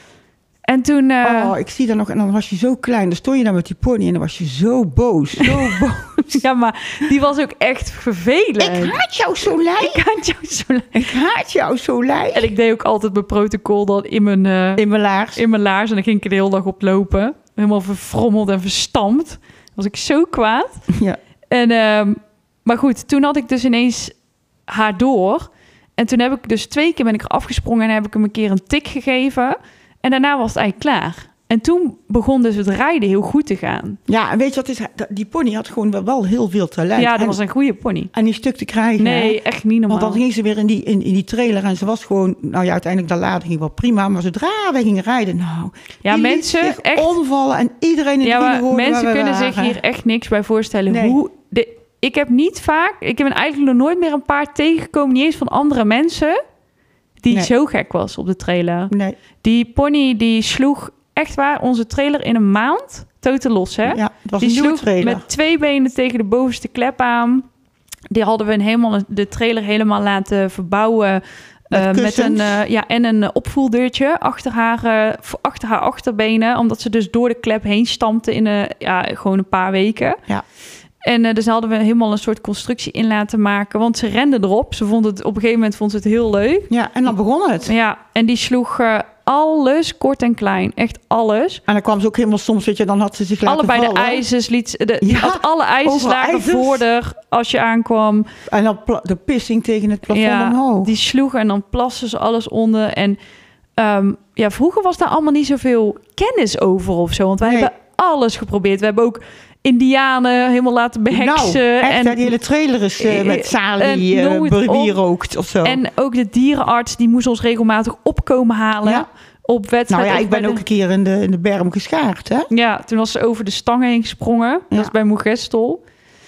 En toen... Uh, Oh, ik zie dat nog. En dan was je zo klein. Dan stond je daar met die pony en dan was je zo boos. Zo boos. ja, maar die was ook echt vervelend. Ik haat jou zo lijf. Ik haat jou zo lijf. Ik haat jou zo lijf. En ik deed ook altijd mijn protocol dan in mijn, uh, in mijn laars. In mijn laars. En dan ging ik er de hele dag op lopen. Helemaal verfrommeld en verstampt. Dan was ik zo kwaad. Ja. En, uh, maar goed, toen had ik dus ineens haar door. En toen heb ik dus twee keer ben ik er afgesprongen en heb ik hem een keer een tik gegeven. En daarna was het eigenlijk klaar. En toen begon dus het rijden heel goed te gaan. Ja, en weet je wat is? Die pony had gewoon wel heel veel talent. Ja, dat en, was een goede pony. En die stuk te krijgen. Nee, hè? echt niet normaal. Want dan ging ze weer in die, in, in die trailer en ze was gewoon... Nou ja, uiteindelijk de lading ging wel prima. Maar zodra we gingen rijden, nou... Ja, die mensen liet zich echt... omvallen en iedereen in ja, de maar hoorde mensen waar we kunnen waren. zich hier echt niks bij voorstellen. Nee. Hoe de, ik heb niet vaak... Ik heb eigenlijk nog nooit meer een paard tegengekomen... niet eens van andere mensen... die Nee. zo gek was op de trailer. Nee. Die pony die sloeg echt waar onze trailer in een maand... totaal los, hè? Ja, het was die een nieuwe sloeg trailer. met twee benen tegen de bovenste klep aan. Die hadden we een helemaal, de trailer helemaal laten verbouwen... Met, uh, met kussens. een uh, ja en een opvoeldeurtje achter haar, uh, achter haar achterbenen, omdat ze dus door de klep heen stampte in een, ja, gewoon een paar weken. Ja. En uh, dus hadden we helemaal een soort constructie in laten maken, want ze rende erop. Ze vond het op een gegeven moment vond ze het heel leuk. Ja, en dan begon het. Ja, en die sloeg uh, alles kort en klein, echt alles. En dan kwam ze ook helemaal soms, weet je, dan had ze zich laten Allebei vallen. de ijzers liet ze- de, Ja, had alle ijzers overal lagen ijzers. voor haar als je aankwam. En dan pla- de pissing tegen het plafond Ja, omhoog. die sloegen en dan plassen ze alles onder. En um, ja, vroeger was daar allemaal niet zoveel kennis over of zo. Want wij Nee. hebben alles geprobeerd. We hebben ook Indianen helemaal laten beheksen. Nou, echt, en, hè, die hele trailer is uh, met salie en uh, nooit op- bewierookt of zo. en ook de dierenarts, die moest ons regelmatig opkomen halen. Ja. Op wedstrijd. nou ja, of ik ben bij ook de- een keer in de, in de berm geschaard, hè? Ja, toen was ze over de stang heen gesprongen. Ja. Dat is bij Moegestel.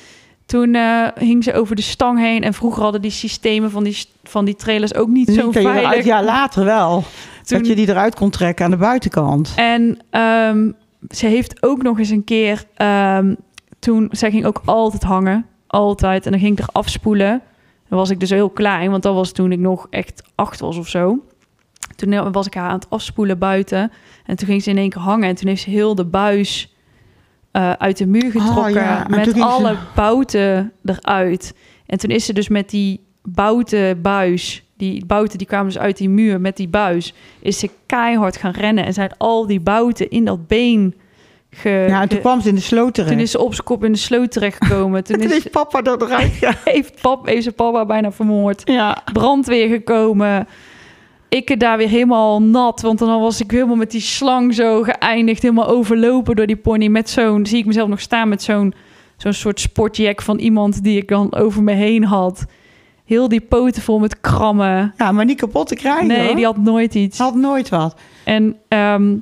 Toen uh, hing ze over de stang heen. En vroeger hadden die systemen van die, van die trailers ook niet, zo Niet dat je veilig. eruit, ja, later wel. Toen- Dat je die eruit kon trekken aan de buitenkant. En um, ze heeft ook nog eens een keer... Um, toen, zij ging ook altijd hangen. Altijd. En dan ging ik er afspoelen. Dan was ik dus heel klein. Want dat was toen ik nog echt acht was of zo. Toen was ik haar aan het afspoelen buiten. En toen ging ze in één keer hangen. En toen heeft ze heel de buis uh, uit de muur getrokken. Oh, ja. En toen Met ging ze- alle bouten eruit. En toen is ze dus met die bouten buis... Die bouten die kwamen dus uit die muur met die buis. Is ze keihard gaan rennen. En zijn al die bouten in dat been... Ge, Ja, en toen ge- kwam ze in de sloot terecht. toen is ze op zijn kop in de sloot terechtgekomen. Toen Toen is, heeft papa er eruit. Ja. heeft, pap, heeft zijn papa bijna vermoord. ja. Brandweer gekomen. Ik er daar weer helemaal nat. Want dan was ik helemaal met die slang zo geëindigd. Helemaal overlopen door die pony. Met zo'n, zie ik mezelf nog staan met zo'n, zo'n soort sportjack van iemand die ik dan over me heen had. Heel die poten vol met krammen. Ja, maar niet kapot te krijgen. Nee, hoor. die had nooit iets. had nooit wat. En um,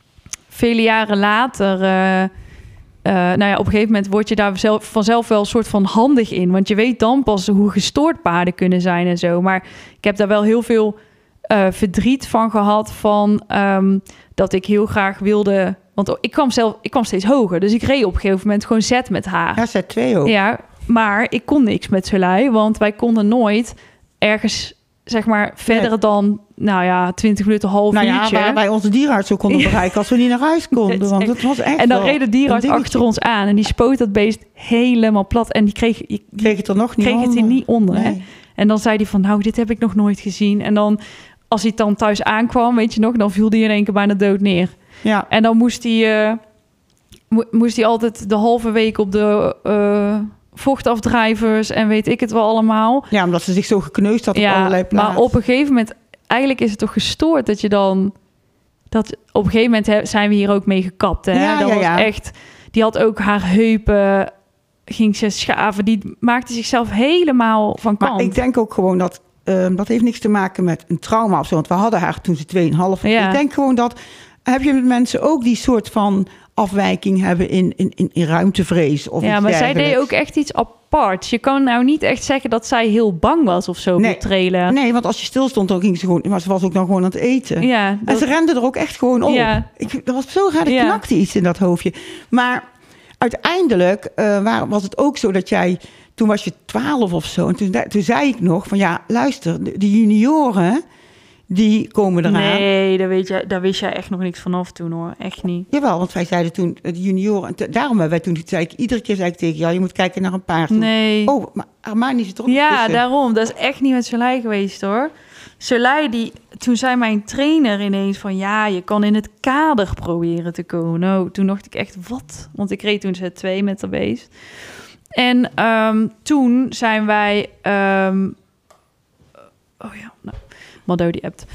vele jaren later, uh, uh, nou ja, op een gegeven moment word je daar zelf, vanzelf wel een soort van handig in. Want je weet dan pas hoe gestoord paarden kunnen zijn en zo. Maar ik heb daar wel heel veel uh, verdriet van gehad van um, dat ik heel graag wilde... Want ik kwam, zelf, ik kwam steeds hoger. Dus ik reed op een gegeven moment gewoon zet met haar. Ja, zet twee ook. Ja, maar ik kon niks met Soleil, want wij konden nooit ergens, zeg maar, verder Nee. dan, nou ja, twintig minuten, half Nou ja, uurtje. waar wij onze dierenarts ook konden Ja. bereiken als we niet naar huis konden. Het is Want echt- het was echt En dan wel reed de dierenarts een dingetje. achter ons aan en die spoot dat beest helemaal plat. En die kreeg, die Kreeg het er nog niet kreeg het er onder. niet onder. Hè? Nee. En dan zei hij van, nou, dit heb ik nog nooit gezien. En dan, als hij dan thuis aankwam, weet je nog, dan viel hij in één keer bijna dood neer. Ja, En dan moest hij, uh, mo- moest hij altijd de halve week op de uh, vochtafdrijvers en weet ik het wel allemaal. ja, omdat ze zich zo gekneusd had op allerlei plaatsen. maar op een gegeven moment, eigenlijk is het toch gestoord dat je dan, dat op een gegeven moment he- zijn we hier ook mee gekapt. Hè? Ja, dat ja, was ja. echt, die had ook haar heupen, ging ze schaven, die maakte zichzelf helemaal van kant. Maar ik denk ook gewoon dat... Um, dat heeft niks te maken met een trauma of zo. Want we hadden haar toen ze tweeënhalf was. Ja. Ik denk gewoon dat... Heb je met mensen ook die soort van afwijking hebben in, in, in, in ruimtevrees. Of ja, iets maar zij dergelijks. deed ook echt iets aparts. Je kan nou niet echt zeggen dat zij heel bang was of zo op Nee. de trailer. Nee, want als je stil stond, dan ging ze gewoon... Maar ze was ook dan gewoon aan het eten. Ja, En dat- ze rende er ook echt gewoon op. Ja. Ik, dat was zo raar, er Ja. knakte iets in dat hoofdje. Maar uiteindelijk uh, waar, was het ook zo dat jij... Toen was je twaalf of zo. En toen, toen zei ik nog van ja, luister, de, de junioren, die komen eraan. Nee, daar, weet je, daar wist jij echt nog niks vanaf toen hoor. Echt niet. Jawel, want wij zeiden toen, de junioren... En te, daarom hebben wij toen, zei ik, iedere keer zei ik tegen jou, je moet kijken naar een paard. Nee. Oh, maar Armani zit er ook Ja, tussen. daarom. Dat is echt niet met Soleil geweest hoor. Soleil, die, toen zei mijn trainer ineens van... ja, je kan in het kader proberen te komen. Nou, toen dacht ik echt, wat? Want ik reed toen Z twee met de beest. En um, toen zijn wij... Um, oh ja, nou, Mado die appt.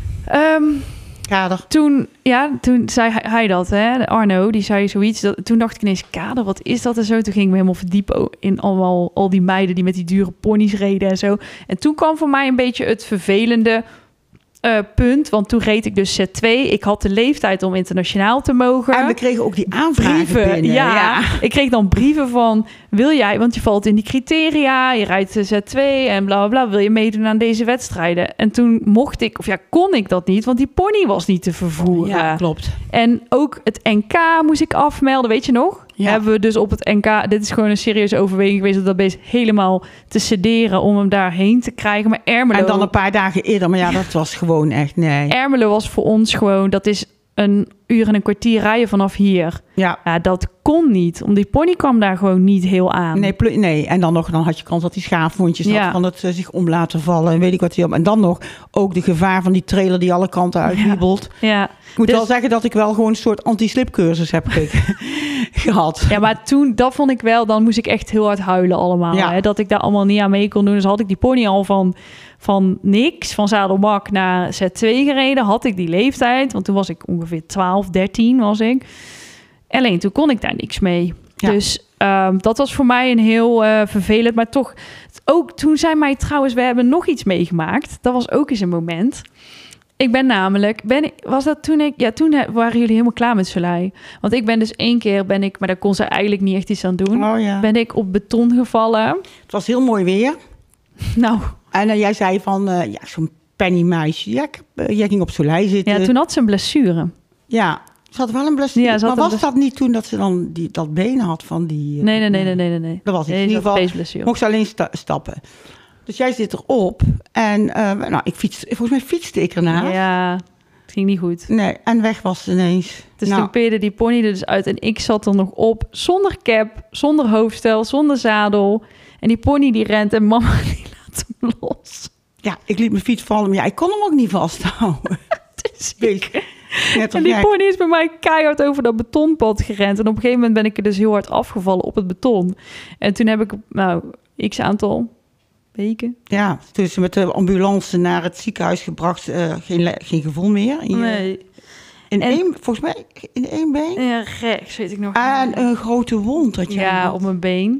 Um, Kader. Toen, ja, toen zei hij, hij dat, hè, Arno, die zei zoiets. Dat, toen dacht ik ineens, kader, wat is dat en zo? Toen ging ik me helemaal verdiepen in allemaal al die meiden die met die dure ponies reden en zo. En toen kwam voor mij een beetje het vervelende uh, punt, want toen reed ik dus Z twee. Ik had de leeftijd om internationaal te mogen. En we kregen ook die aanvragen brieven, binnen. ja. ja. Ik kreeg dan brieven van, wil jij, want je valt in die criteria, je rijdt de Z twee en bla bla bla, wil je meedoen aan deze wedstrijden? En toen mocht ik, of ja, kon ik dat niet, want die pony was niet te vervoeren. Ja, klopt. En ook het N K moest ik afmelden, weet je nog? Ja. Hebben we dus op het N K, dit is gewoon een serieuze overweging geweest, om dat beest helemaal te sederen om hem daarheen te krijgen. Maar Ermelo, En dan een paar dagen eerder, maar ja, dat was gewoon echt, nee. Ermelo was voor ons gewoon, dat is een uur en een kwartier rijden vanaf hier. Ja. Ja, dat kon niet. Om die pony kwam daar gewoon niet heel aan. Nee, pl- nee, en dan nog, dan had je kans dat die schaafwondjes Ja. had van het uh, zich om laten vallen en weet ik wat hij. En dan nog ook de gevaar van die trailer die alle kanten uitwiebelt. Ja. Ik moet Dus- wel zeggen dat ik wel gewoon een soort anti-slipcursus heb ge- gehad. Ja, maar toen, dat vond ik wel, dan moest ik echt heel hard huilen allemaal. Ja. Hè? Dat ik daar allemaal niet aan mee kon doen. Dus had ik die pony al van, van niks, van zadelmak naar Z twee gereden. Had ik die leeftijd, want toen was ik ongeveer twaalf, dertien was ik. Alleen toen kon ik daar niks mee. Ja. Dus um, dat was voor mij een heel uh, vervelend. Maar toch, ook toen zei mij trouwens, we hebben nog iets meegemaakt. Dat was ook eens een moment. Ik ben namelijk, ben ik, was dat toen ik, ja, toen waren jullie helemaal klaar met Soleil. Want ik ben dus één keer, ben ik, maar daar kon ze eigenlijk niet echt iets aan doen. Oh ja. Ben ik op beton gevallen. Het was heel mooi weer. Nou, En uh, jij zei van, uh, ja, zo'n pennymeisje. Ja, ik, uh, jij ging op Soleil zitten. ja, toen had ze een blessure. Ja, ze had wel een blessure. Ja, ze had maar een was bles- dat niet toen dat ze dan die, dat been had van die... uh, Nee, nee, nee, nee, nee, nee. nee. Dat was het. Nee, In ze ieder had geval een peesblessure. mocht ze alleen sta- stappen. Dus jij zit erop. En uh, nou, ik fiets, volgens mij fietste ik ernaar. Ja, het ging niet goed. Nee, en weg was ze ineens. Dus nou, toen peerde die pony er dus uit en ik zat er nog op. Zonder cap, zonder hoofdstel, zonder zadel. En die pony die rent en mama die laat hem los. ja, ik liet mijn fiets vallen, maar ja, ik kon hem ook niet vasthouden. Dus Weet je, net En als die jij. pony is bij mij keihard over dat betonpad gerend. En op een gegeven moment ben ik er dus heel hard afgevallen op het beton. En toen heb ik, nou, x aantal weken. Ja, toen is ze met de ambulance naar het ziekenhuis gebracht. Uh, geen, le- geen gevoel meer. In, Nee. in En- één, volgens mij in één been. Ja, rechts, weet ik nog. En een grote wond dat jij ja, had. op mijn been.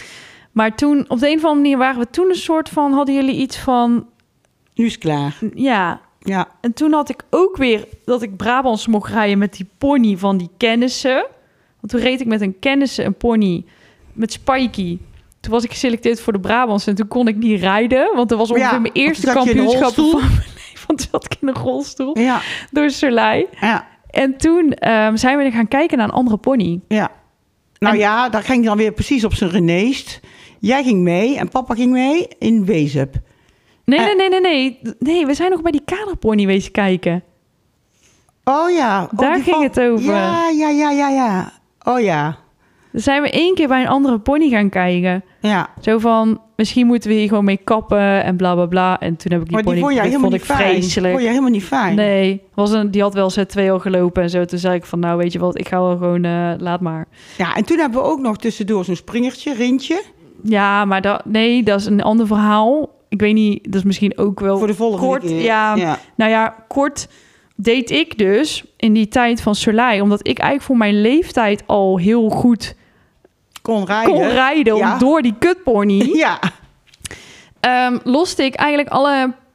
Maar toen, op de een of andere manier waren we toen een soort van, hadden jullie iets van, Nu is het klaar. ja. Ja, En toen had ik ook weer dat ik Brabants mocht rijden met die pony van die kennissen. Want toen reed ik met een kennissen, een pony, met Spikey. Toen was ik geselecteerd voor de Brabants en toen kon ik niet rijden. Want dat was ongeveer Ja, mijn eerste want toen zat je in een kampioenschap van rolstoel. mijn leven. Want toen zat ik in een rolstoel ja, door Soleil. ja, En toen um, zijn we er gaan kijken naar een andere pony. ja. Nou En- ja, daar ging hij dan weer precies op zijn reneest. Jij ging mee en papa ging mee in Wezep. Nee, Eh. nee, nee, nee, nee. Nee, we zijn nog bij die kaderpony wezen kijken. Oh ja. Oh, Daar die ging van- het over. Ja, ja, ja, ja, ja. Oh ja. Dan zijn we één keer bij een andere pony gaan kijken. Ja. Zo van, misschien moeten we hier gewoon mee kappen en bla bla bla. En toen heb ik die Maar die pony, vond jij dat helemaal vond niet ik fijn. vreselijk. Vond jij helemaal niet fijn? Nee, was een, die had wel Z twee al gelopen en zo. Toen zei ik van, nou weet je wat, ik ga wel gewoon, uh, laat maar. Ja, en toen hebben we ook nog tussendoor zo'n springertje, Rintje. Ja, maar dat, nee, dat is een ander verhaal. Ik weet niet, dat is misschien ook wel Voor de volgende kort. keer. Ja, ja. nou ja, kort deed ik dus in die tijd van Soleil. Omdat ik eigenlijk voor mijn leeftijd al heel goed Kon rijden. kon rijden Ja. door die kutpony. Ja. Um, loste ik eigenlijk alle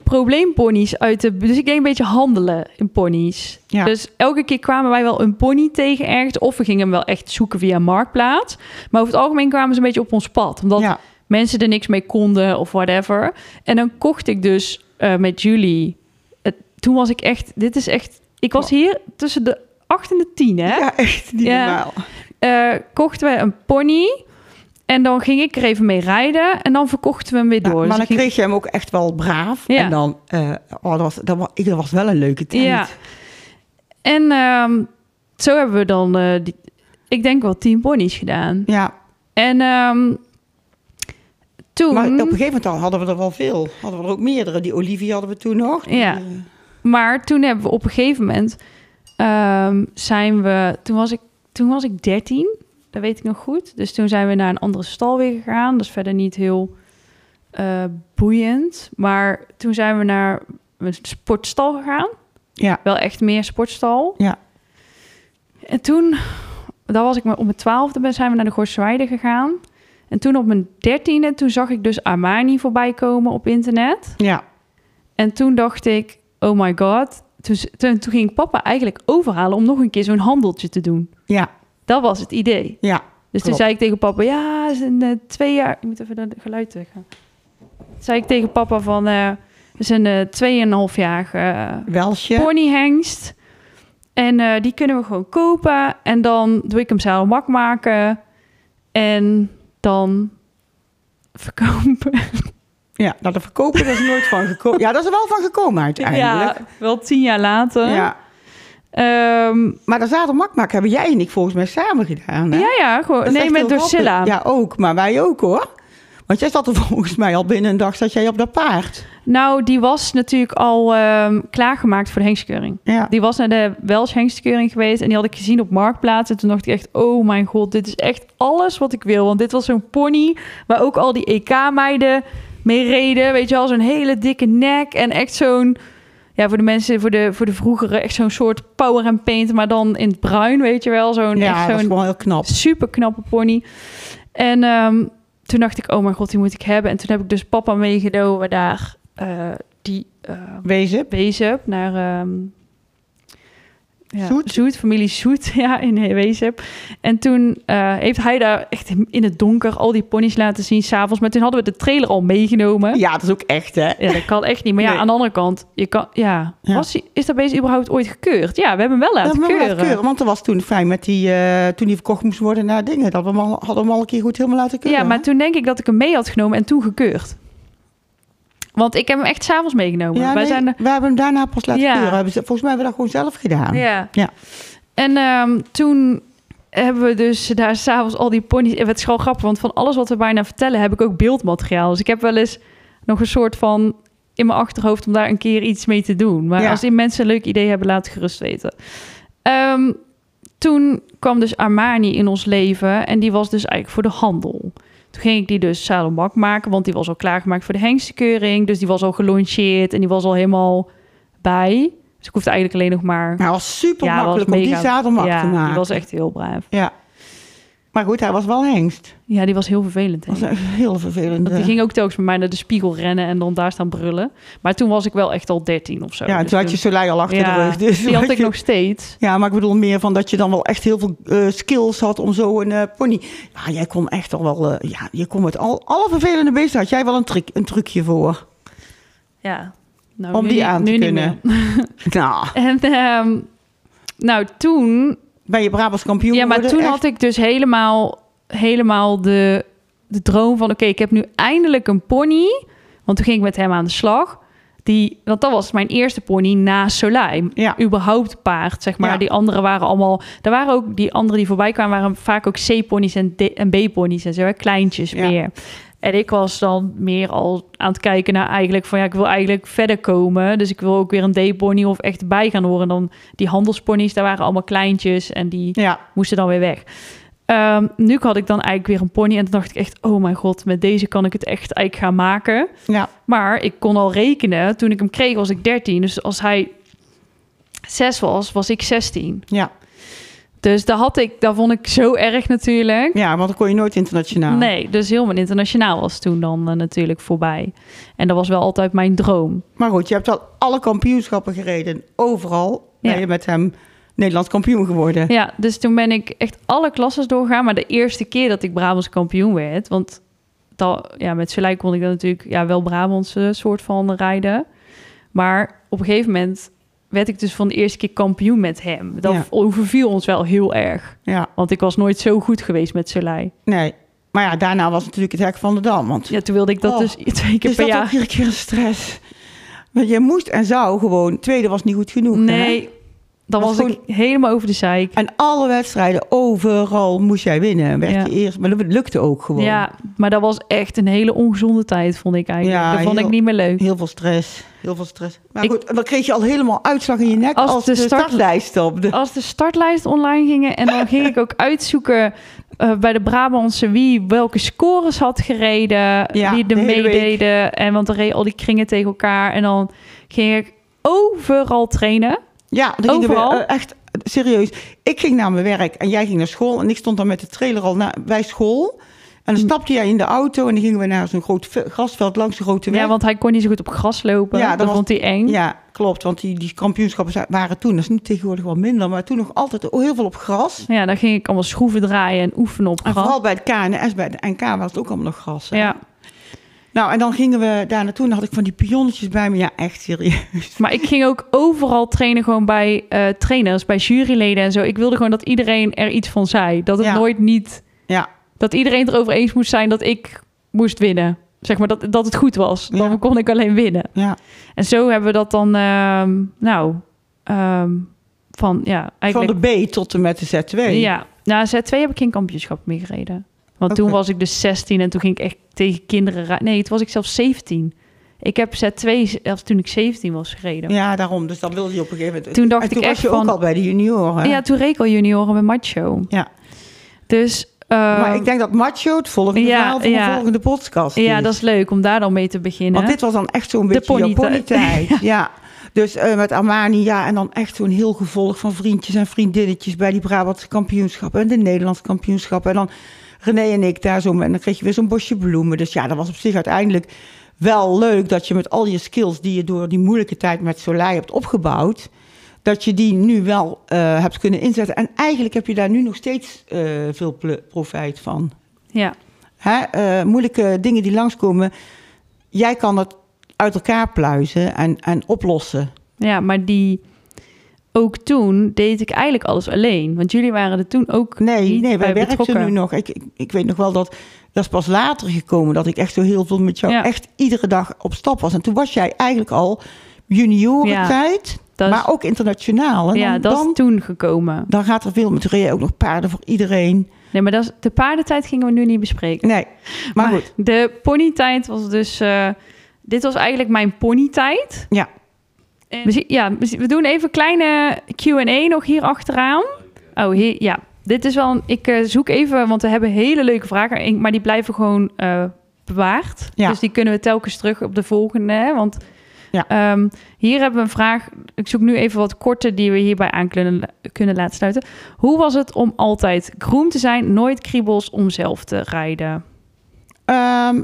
probleemponies uit de... Dus ik deed een beetje handelen in ponies. Ja. Dus elke keer kwamen wij wel een pony tegen ergens. Of we gingen hem wel echt zoeken via Marktplaats. Maar over het algemeen kwamen ze een beetje op ons pad. Omdat Ja. mensen er niks mee konden of whatever. En dan kocht ik dus uh, met jullie... Uh, toen was ik echt... Dit is echt... Ik was hier tussen de acht en de tien, hè? Ja, echt niet Ja. normaal. Uh, kochten we een pony... En dan ging ik er even mee rijden en dan verkochten we hem weer door. Ja, maar Dus dan ging... kreeg je hem ook echt wel braaf. Ja. En dan, uh, oh, dat, was, dat, was, dat was wel een leuke tijd. Ja. En um, zo hebben we dan, uh, die, ik denk wel tien ponies gedaan. Ja. En um, toen... Maar op een gegeven moment al hadden we er wel veel. Hadden we er ook meerdere. Die Olivia hadden we toen nog. Die, Ja. uh... Maar toen hebben we op een gegeven moment... Um, zijn we... Toen was ik, toen was ik dertien... Dat weet ik nog goed. Dus toen zijn we naar een andere stal weer gegaan. Dat is verder niet heel uh, boeiend. Maar toen zijn we naar een sportstal gegaan. Ja. Wel echt meer sportstal. Ja. En toen, dat was ik op mijn twaalfde, zijn we naar de Gorsweide gegaan. En toen op mijn dertiende, toen zag ik dus Armani voorbij komen op internet. Ja. En toen dacht ik, oh my god. Toen, toen, toen ging papa eigenlijk overhalen om nog een keer zo'n handeltje te doen. Ja. Dat was het idee. Ja. Dus klopt. toen zei ik tegen papa, ja, is een uh, twee jaar... Je moet even naar het geluid gaan. Toen zei ik tegen papa van, uh, is een uh, tweeënhalfjarige uh, Welsje. ponyhengst. En uh, die kunnen we gewoon kopen. En dan doe ik hem zelf mak maken. En dan verkopen. Ja, nou, de verkopen dat is nooit van gekomen. Ja, dat is er wel van gekomen uiteindelijk. Ja, wel tien jaar later. Ja. Um, maar de zadelmakmak hebben jij en ik volgens mij samen gedaan. Hè? Ja, ja, gewoon. Nee, met Drusilla. Ja, ook. Maar wij ook, hoor. Want jij zat er volgens mij al binnen een dag, zat jij op dat paard. Nou, die was natuurlijk al um, klaargemaakt voor de hengstkeuring. Ja. Die was naar de Welsh hengstkeuring geweest en die had ik gezien op Marktplaats. En toen dacht ik echt, oh mijn god, dit is echt alles wat ik wil. Want dit was zo'n pony waar ook al die E K-meiden mee reden. Weet je wel, zo'n hele dikke nek en echt zo'n... Ja, voor de mensen, voor de, voor de vroegere, echt zo'n soort power and paint, maar dan in het bruin, weet je wel. Zo'n, ja, echt zo'n dat is gewoon heel knap. Super knappe pony. En um, toen dacht ik, oh mijn god, die moet ik hebben. En toen heb ik dus papa meegenomen naar uh, die... Uh, Wezen. Wezen, naar... Um, ja, Zoet? Zoet, familie Zoet, ja, in Wezep. En toen uh, heeft hij daar echt in het donker al die ponies laten zien s'avonds. Maar toen hadden we de trailer al meegenomen. Ja, dat is ook echt, hè? Ja, dat kan echt niet. Maar ja, nee. Aan de andere kant, je kan, ja, ja. Was die, is dat beest überhaupt ooit gekeurd? Ja, we hebben hem wel laten ja, keuren. Laten keuren. Want er was toen fijn met die, uh, toen die verkocht moest worden naar dingen. Dat we hem al, hadden we hem al een keer goed helemaal laten keuren. Ja, maar toen denk ik dat ik hem mee had genomen en toen gekeurd. Want ik heb hem echt 's avonds meegenomen. Ja, Wij nee, zijn er... we hebben hem daarna pas laten ja. keuren. Volgens mij hebben we dat gewoon zelf gedaan. Ja. ja. En um, toen hebben we dus daar s'avonds al die ponies... Het is gewoon grappig, want van alles wat we bijna vertellen... heb ik ook beeldmateriaal. Dus ik heb wel eens nog een soort van... in mijn achterhoofd om daar een keer iets mee te doen. Maar ja. als die mensen een leuk idee hebben, laat het gerust weten. Um, toen kwam dus Armani in ons leven... en die was dus eigenlijk voor de handel... Toen ging ik die dus zadelmak maken, want die was al klaargemaakt voor de hengstkeuring. Dus die was al geloncheerd en die was al helemaal bij. Dus ik hoefde eigenlijk alleen nog maar... Hij was super ja, makkelijk was om die zadelmak ja, te maken. die was echt heel braaf. Ja. Maar goed, hij was wel hengst. Ja, die was heel vervelend. Dat was heel vervelend. Die ging ook telkens met mij naar de spiegel rennen en dan daar staan brullen. Maar toen was ik wel echt al dertien of zo. Ja, dus toen had je Soleil al achter ja, de rug. Dus die had ik je... nog steeds. Ja, maar ik bedoel meer van dat je dan wel echt heel veel uh, skills had om zo een uh, pony... Ja, jij kon echt al wel... Uh, ja, je kon met al, alle vervelende beesten had jij wel een, truc, een trucje voor. Ja. Nou, om nu, die aan nu te kunnen. Nou. En um, nou, toen... Ben je Brabants kampioen Ja, maar worden, toen echt? had ik dus helemaal... helemaal de, de droom van... oké, okay, ik heb nu eindelijk een pony. Want toen ging ik met hem aan de slag. Die, want dat was mijn eerste pony na Soleil. Ja. Überhaupt paard, zeg maar. Ja. Die andere waren allemaal... Er waren ook die anderen die voorbij kwamen... waren vaak ook C-ponies en, en B-ponies en zo. Hè? Kleintjes ja. meer. En ik was dan meer al aan het kijken naar eigenlijk... van ja, ik wil eigenlijk verder komen. Dus ik wil ook weer een D-pony of echt bij gaan horen. Dan die handelsponies, daar waren allemaal kleintjes... en die ja. moesten dan weer weg. Um, nu had ik dan eigenlijk weer een pony en toen dacht ik echt... oh mijn god, met deze kan ik het echt eigenlijk gaan maken. Ja. Maar ik kon al rekenen. Toen ik hem kreeg was ik dertien. Dus als hij zes was, was ik zestien. Ja. Dus daar had ik, daar vond ik zo erg natuurlijk. Ja, want dan kon je nooit internationaal. Nee, dus helemaal internationaal was toen dan uh, natuurlijk voorbij. En dat was wel altijd mijn droom. Maar goed, je hebt al alle kampioenschappen gereden. Overal ben Ja. je met hem Nederlands kampioen geworden. Ja, dus toen ben ik echt alle klasses doorgegaan. Maar de eerste keer dat ik Brabants kampioen werd... want dat, ja, met Soleil kon ik dan natuurlijk ja, wel Brabantse soort van rijden. Maar op een gegeven moment werd ik dus van de eerste keer kampioen met hem. Dat Ja. overviel ons wel heel erg. Ja, Want ik was nooit zo goed geweest met Soleil. nee. Maar ja, daarna was natuurlijk het hek van de Dam. Want Ja, toen wilde ik dat Oh, dus twee keer is per dat jaar. ook iedere keer een stress? Want je moest en zou gewoon... Tweede was niet goed genoeg. Nee, Hè? dan Was was ik helemaal over de zeik. En alle wedstrijden, overal moest jij winnen. Werd Ja. je eerst, maar dat lukte ook gewoon. Ja, maar dat was echt een hele ongezonde tijd, vond ik eigenlijk. Ja, dat vond heel- ik niet meer leuk. Heel veel stress. Heel veel stress. Maar Ik- goed, en dan kreeg je al helemaal uitslag in je nek Als als, de de, start- startlijst stopte. Als de startlijst online gingen en dan ging ik ook uitzoeken uh, bij de Brabantse wie welke scores had gereden, Ja, wie er de hele meededen. En want dan reden al die kringen tegen elkaar. En dan ging ik overal trainen. Ja, dan gingen we Overal? eh, echt serieus. Ik ging naar mijn werk en jij ging naar school. En ik stond dan met de trailer al na, bij school. En dan stapte jij in de auto en dan gingen we naar zo'n groot ve- grasveld langs de grote weg. Ja, want hij kon niet zo goed op gras lopen. Ja, dat dat was- vond hij eng. Ja, klopt. Want die, die kampioenschappen za- waren toen, dat is nu tegenwoordig wel minder, maar toen nog altijd heel veel op gras. Ja, dan ging ik allemaal schroeven draaien en oefenen op En gras. vooral bij het K N S, bij de N K was het ook allemaal nog gras. hè. Ja, Nou, en dan gingen we daar naartoe en dan had ik van die pionnetjes bij me. Ja, echt serieus. maar ik ging ook overal trainen gewoon bij eh, trainers, bij juryleden en zo. Ik wilde gewoon dat iedereen er iets van zei. Dat het Ja. nooit niet... Ja, Dat iedereen het erover eens moest zijn dat ik moest winnen. Zeg maar, dat, dat het goed was. Dan Ja. kon ik alleen winnen. ja. En zo hebben we dat dan... ehm, nou, ehm, van ja, Van eigenlijk... de B tot en met de Z twee. Ja, nou, Z twee heb ik geen kampioenschap meer gereden. Want toen Oké. was ik dus zestien en toen ging ik echt tegen kinderen... ri- Nee, toen was ik zelfs zeventien. Ik heb Z twee zelfs toen ik zeventien was gereden. Ja, Ja, daarom. Dus dan wilde je op een gegeven moment... Toen dacht en toen ik was echt je van- ook al bij de junioren. toen reed ik al junioren met macho. Ja. Dus... Maar ehm, ik denk dat Macho het volgende ja, verhaal van ja. de volgende podcast ja, is. dat is leuk om daar dan mee te beginnen. Want dit was dan echt zo'n De beetje jouw ponytijd. ponytijd. Ja. Dus eh, met Armani, ja. En dan echt zo'n heel gevolg van vriendjes en vriendinnetjes... bij die Brabantse kampioenschappen en de Nederlandse kampioenschappen. En dan René en ik daar zo... En dan kreeg je weer zo'n bosje bloemen. Dus ja, dat was op zich uiteindelijk wel leuk... dat je met al je skills die je door die moeilijke tijd met Soleil hebt opgebouwd... dat je die nu wel eh, hebt kunnen inzetten. En eigenlijk heb je daar nu nog steeds eh, veel ple- profijt van. Ja, Hè? Eh, moeilijke dingen die langskomen, jij kan het uit elkaar pluizen en, en oplossen. ja, maar die... Ook toen deed ik eigenlijk alles alleen. Want jullie waren er toen ook Nee, niet nee wij bij werkten betrokken. nu nog. Ik, ik, ik weet nog wel dat, dat is pas later gekomen... dat ik echt zo heel veel met jou Ja. echt iedere dag op stap was. En toen was jij eigenlijk al juniorentijd, Dat is- maar ook internationaal. En ja, dan, dat dan, is toen gekomen. dan gaat er veel met rijden, ook nog paarden voor iedereen. Nee, maar dat is, de paardentijd gingen we nu niet bespreken. Nee, maar, goed. De ponytijd was dus... eh, dit was eigenlijk mijn ponytijd. Ja. En we, zien- ja, we zien- we doen even een kleine Q en A nog hier achteraan. Oh, hier, ja. Dit is wel... Een, ik eh, zoek even, want we hebben hele leuke vragen. en- Maar die blijven gewoon eh, bewaard. Ja. Dus die kunnen we telkens terug op de volgende. Hè? Want Ja. ehm, hier hebben we een vraag. Ik zoek nu even wat korte die we hierbij aan kunnen, kunnen laten sluiten. Hoe was het om altijd groen te zijn, nooit kriebels om zelf te rijden? Ehm,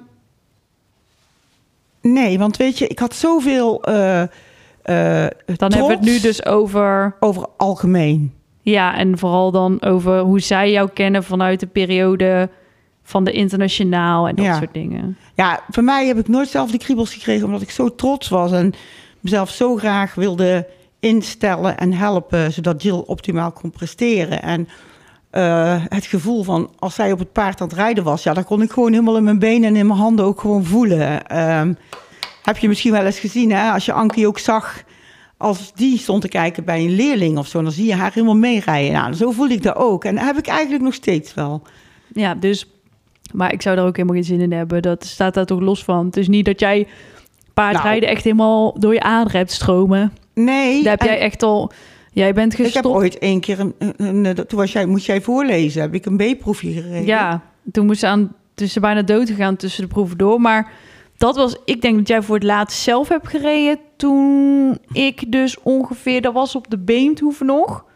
nee, want weet je, ik had zoveel... eh, eh, Dan hebben we het nu trots dus over... over algemeen. Ja, en vooral dan over hoe zij jou kennen vanuit de periode van de internationaal en dat Ja. soort dingen. Ja, voor mij heb ik nooit zelf die kriebels gekregen... omdat ik zo trots was en mezelf zo graag wilde instellen en helpen... zodat Jill optimaal kon presteren. En eh, het gevoel van als zij op het paard aan het rijden was... ja, dat kon ik gewoon helemaal in mijn benen en in mijn handen ook gewoon voelen. Ehm, heb je misschien wel eens gezien, hè? Als je Ankie ook zag... als die stond te kijken bij een leerling of zo... dan zie je haar helemaal meerijden. Nou, zo voelde ik dat ook. En dat heb ik eigenlijk nog steeds wel. Ja, dus... Maar ik zou daar ook helemaal geen zin in hebben. Dat staat daar toch los van. Het is niet dat jij paardrijden echt helemaal door je aderen hebt stromen. Nee. Daar heb en- jij echt al... Jij bent Ik heb gestopt. ooit één keer, een, een, een- een- toen was jij, moest jij voorlezen, heb ik een B-proefje gereden. Ja, toen moest ze aan... Tussen bijna dood gegaan tussen de proeven door. Maar dat was... Ik denk dat jij voor het laatst zelf hebt gereden. Toen ik dus ongeveer... Dat was op de Beemthoeven nog.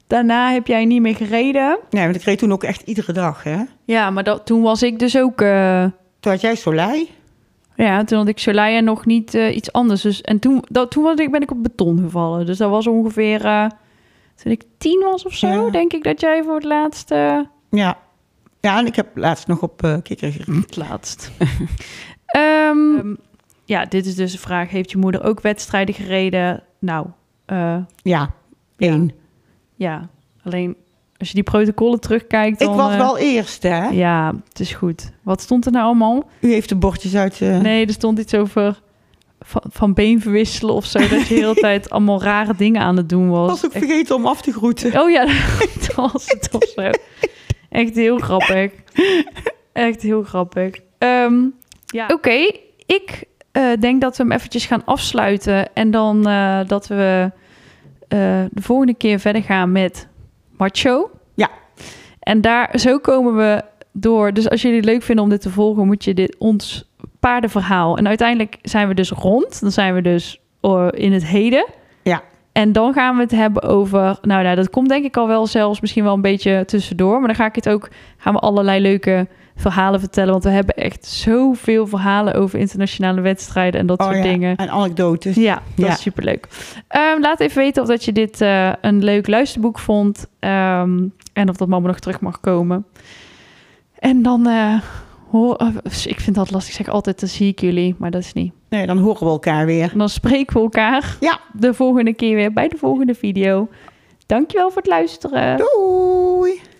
daarna heb jij niet meer gereden. Nee, want ik reed toen ook echt iedere dag, hè? Ja, maar dat, toen was ik dus ook... Uh, toen had jij Soleil. Ja, toen had ik Soleil en nog niet uh, iets anders. Dus, en toen, dat, toen was ik, ben ik op beton gevallen. Dus dat was ongeveer... Uh, toen ik tien was of zo, ja. denk ik dat jij voor het laatst... Uh... Ja. Ja, en ik heb laatst nog op uh, kikker gereden. Het laatst. um, um, ja, dit is dus de vraag. Heeft je moeder ook wedstrijden gereden? Nou... Uh, ja, één. Ja, alleen als je die protocollen terugkijkt... Dan, ik was uh, wel eerst, hè? Ja, het is goed. Wat stond er nou allemaal? U heeft de bordjes uit... Uh... Nee, er stond iets over van, van been verwisselen of zo. Dat je de hele tijd allemaal rare dingen aan het doen was. Was ook vergeten Echt... om af te groeten. Oh ja, dat was het of zo. Echt heel grappig. Echt heel grappig. Um, ja. Oké, okay, ik uh, denk dat we hem eventjes gaan afsluiten. En dan uh, dat we... Uh, de volgende keer verder gaan met Macho. Ja. En daar, zo komen we door. Dus als jullie het leuk vinden om dit te volgen, moet je dit ons paardenverhaal. En uiteindelijk zijn we dus rond. Dan zijn we dus uh, in het heden. Ja. En dan gaan we het hebben over... Nou, nou, dat komt denk ik al wel zelfs misschien wel een beetje tussendoor. Maar dan ga ik het ook... Gaan we allerlei leuke verhalen vertellen. Want we hebben echt zoveel verhalen over internationale wedstrijden en dat oh, soort ja. dingen. En anekdotes. Ja, dat ja. is superleuk. Um, laat even weten of dat je dit uh, een leuk luisterboek vond. Um, en of dat mama nog terug mag komen. En dan... Uh, hoor, uh, ik vind dat lastig. Ik zeg altijd, dan zie ik jullie. Maar dat is niet. Nee, dan horen we elkaar weer. En dan spreken we elkaar ja. de volgende keer weer bij de volgende video. Dankjewel voor het luisteren. Doei!